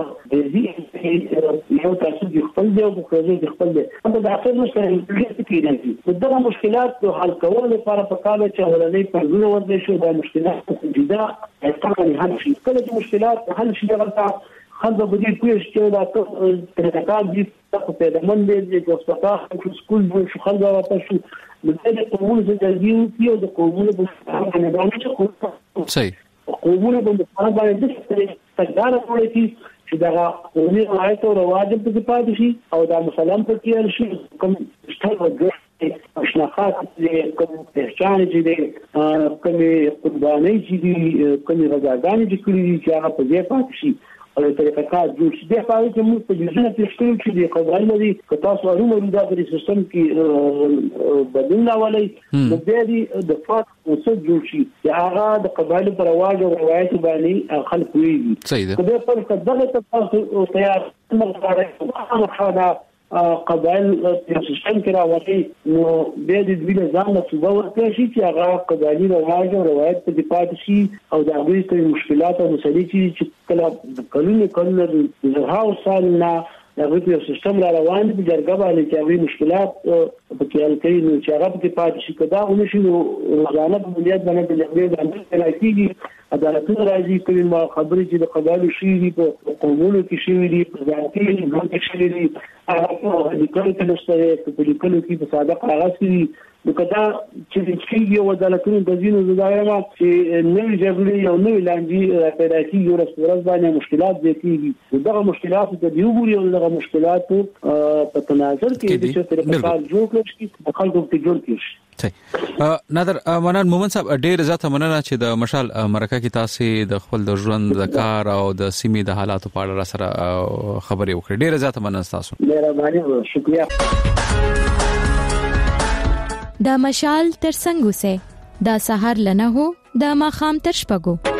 کې یو تاسو د خپل دی او خپل دی خپل دی دا د اخر مشکلات کېږي دغه مشکلات حل کول لپاره په کال چې ولنې په ځینو ورته شو د مشکلات جدا څنګه حل شي کله چې مشکلات حل شي هغه خلک به دې کوی چې دا طریقې دي تاسو په دمن دې چې هسپتال او سکول شو خلک راته شو د دې قومونو چې دی یو د قومونو په نه باندې کوم صحیح قومونو په اړه باندې د څنګه راوړي چې دا قومي روایت او رواج په کې پاتې شي او دا مسلمان په کې شي کوم څه وګړي اشناقات دې کوم پہچان دې کوم قرباني دې کوم غزاګان دې کړی چې هغه په دې پاتې شي او طریقه کار جوړ شي د فعالیت موږ په جزنه تشکیل چې د قبایل لري که تاسو اړومه د دغه سیستم کې بدلون راولي د دې د فات اوسه جوړ شي چې هغه د قبایل پر رواج او روایت باندې خلک ویږي صحیح ده په دې پر دغه تاسو تیار موږ غواړو قبایل په سیستم کې راوړي نو د دې د ویل ځان له صوبه ورته شي چې هغه قبایلی رواج او روایت په دپات شي او د هغې ته مشکلات او مسلې چې کله کلونه کلونه زرهاو سال نه هغه په سیستم را روان دي جرګه باندې چې هغه مشکلات په کې حل کوي نو چې هغه په پاتې شي کدا ونشي نو روزانه په بنیاد باندې د لغوي باندې راځي عدالتونه راځي کوي ما خبرې چې د قبایلو شي دي په قومونو کې شي دي په ځانګړي ځای کې شي دي هغه د کله کې نشته په لیکلو کې په ساده کاغذ کې نو کدا چې چې یو عدالتونو د ځینو زدایم چې نوې جګړې او نوې لانجې پیدا کیږي او رسورز باندې مشکلات زیاتېږي دغه مشکلات ته دی وګوري او دغه مشکلات په تناظر کې چې تر په کال جوړ کړي چې خلکو ته جوړ کړي نادر منان مومن صاحب ډېر زیاته مننه چې د مشال مرکه کې تاسو د خپل د ژوند د کار او د سیمې د حالاتو په اړه سره خبرې وکړې ډېر زیاته مننه تاسو مهرباني شکریہ دا مشال تر څنګه سه دا سحر لنه هو دا ماخام تر شپګو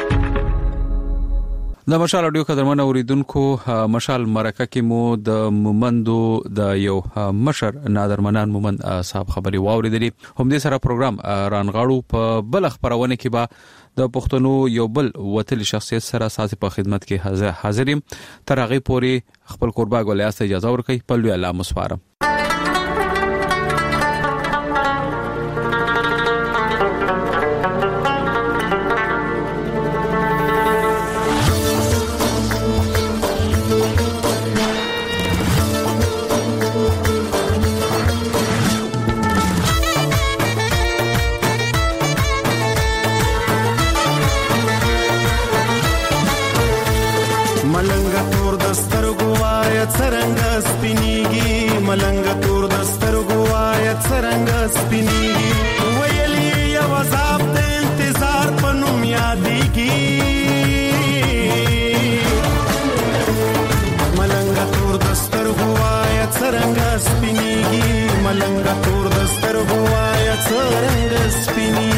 د مشال اډیو قدرمن اوریدونکو مشال مرکه کې مو د مومندو د یو مشر نادر منان مومند صاحب خبري واوریدلې هم دې سره پروګرام رانغاړو په بل خبرونه کې با د پښتنو یو بل وتل شخصیت سره ساسي په خدمت کې حاضر حاضریم تر هغه پوري خپل قربا ګولیا سره اجازه ورکړي په لوی الله مسوارم ملنګ تور دستر غوايت سرنګ سپيني ويلي يا وزاب د انتظار پنوم ياديږي ملنګ تور دستر غوايت سرنګ سپيني ملنګ تور دستر غوايت سرنګ سپيني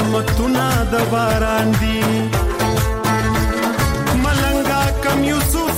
ملنګا کم یوسف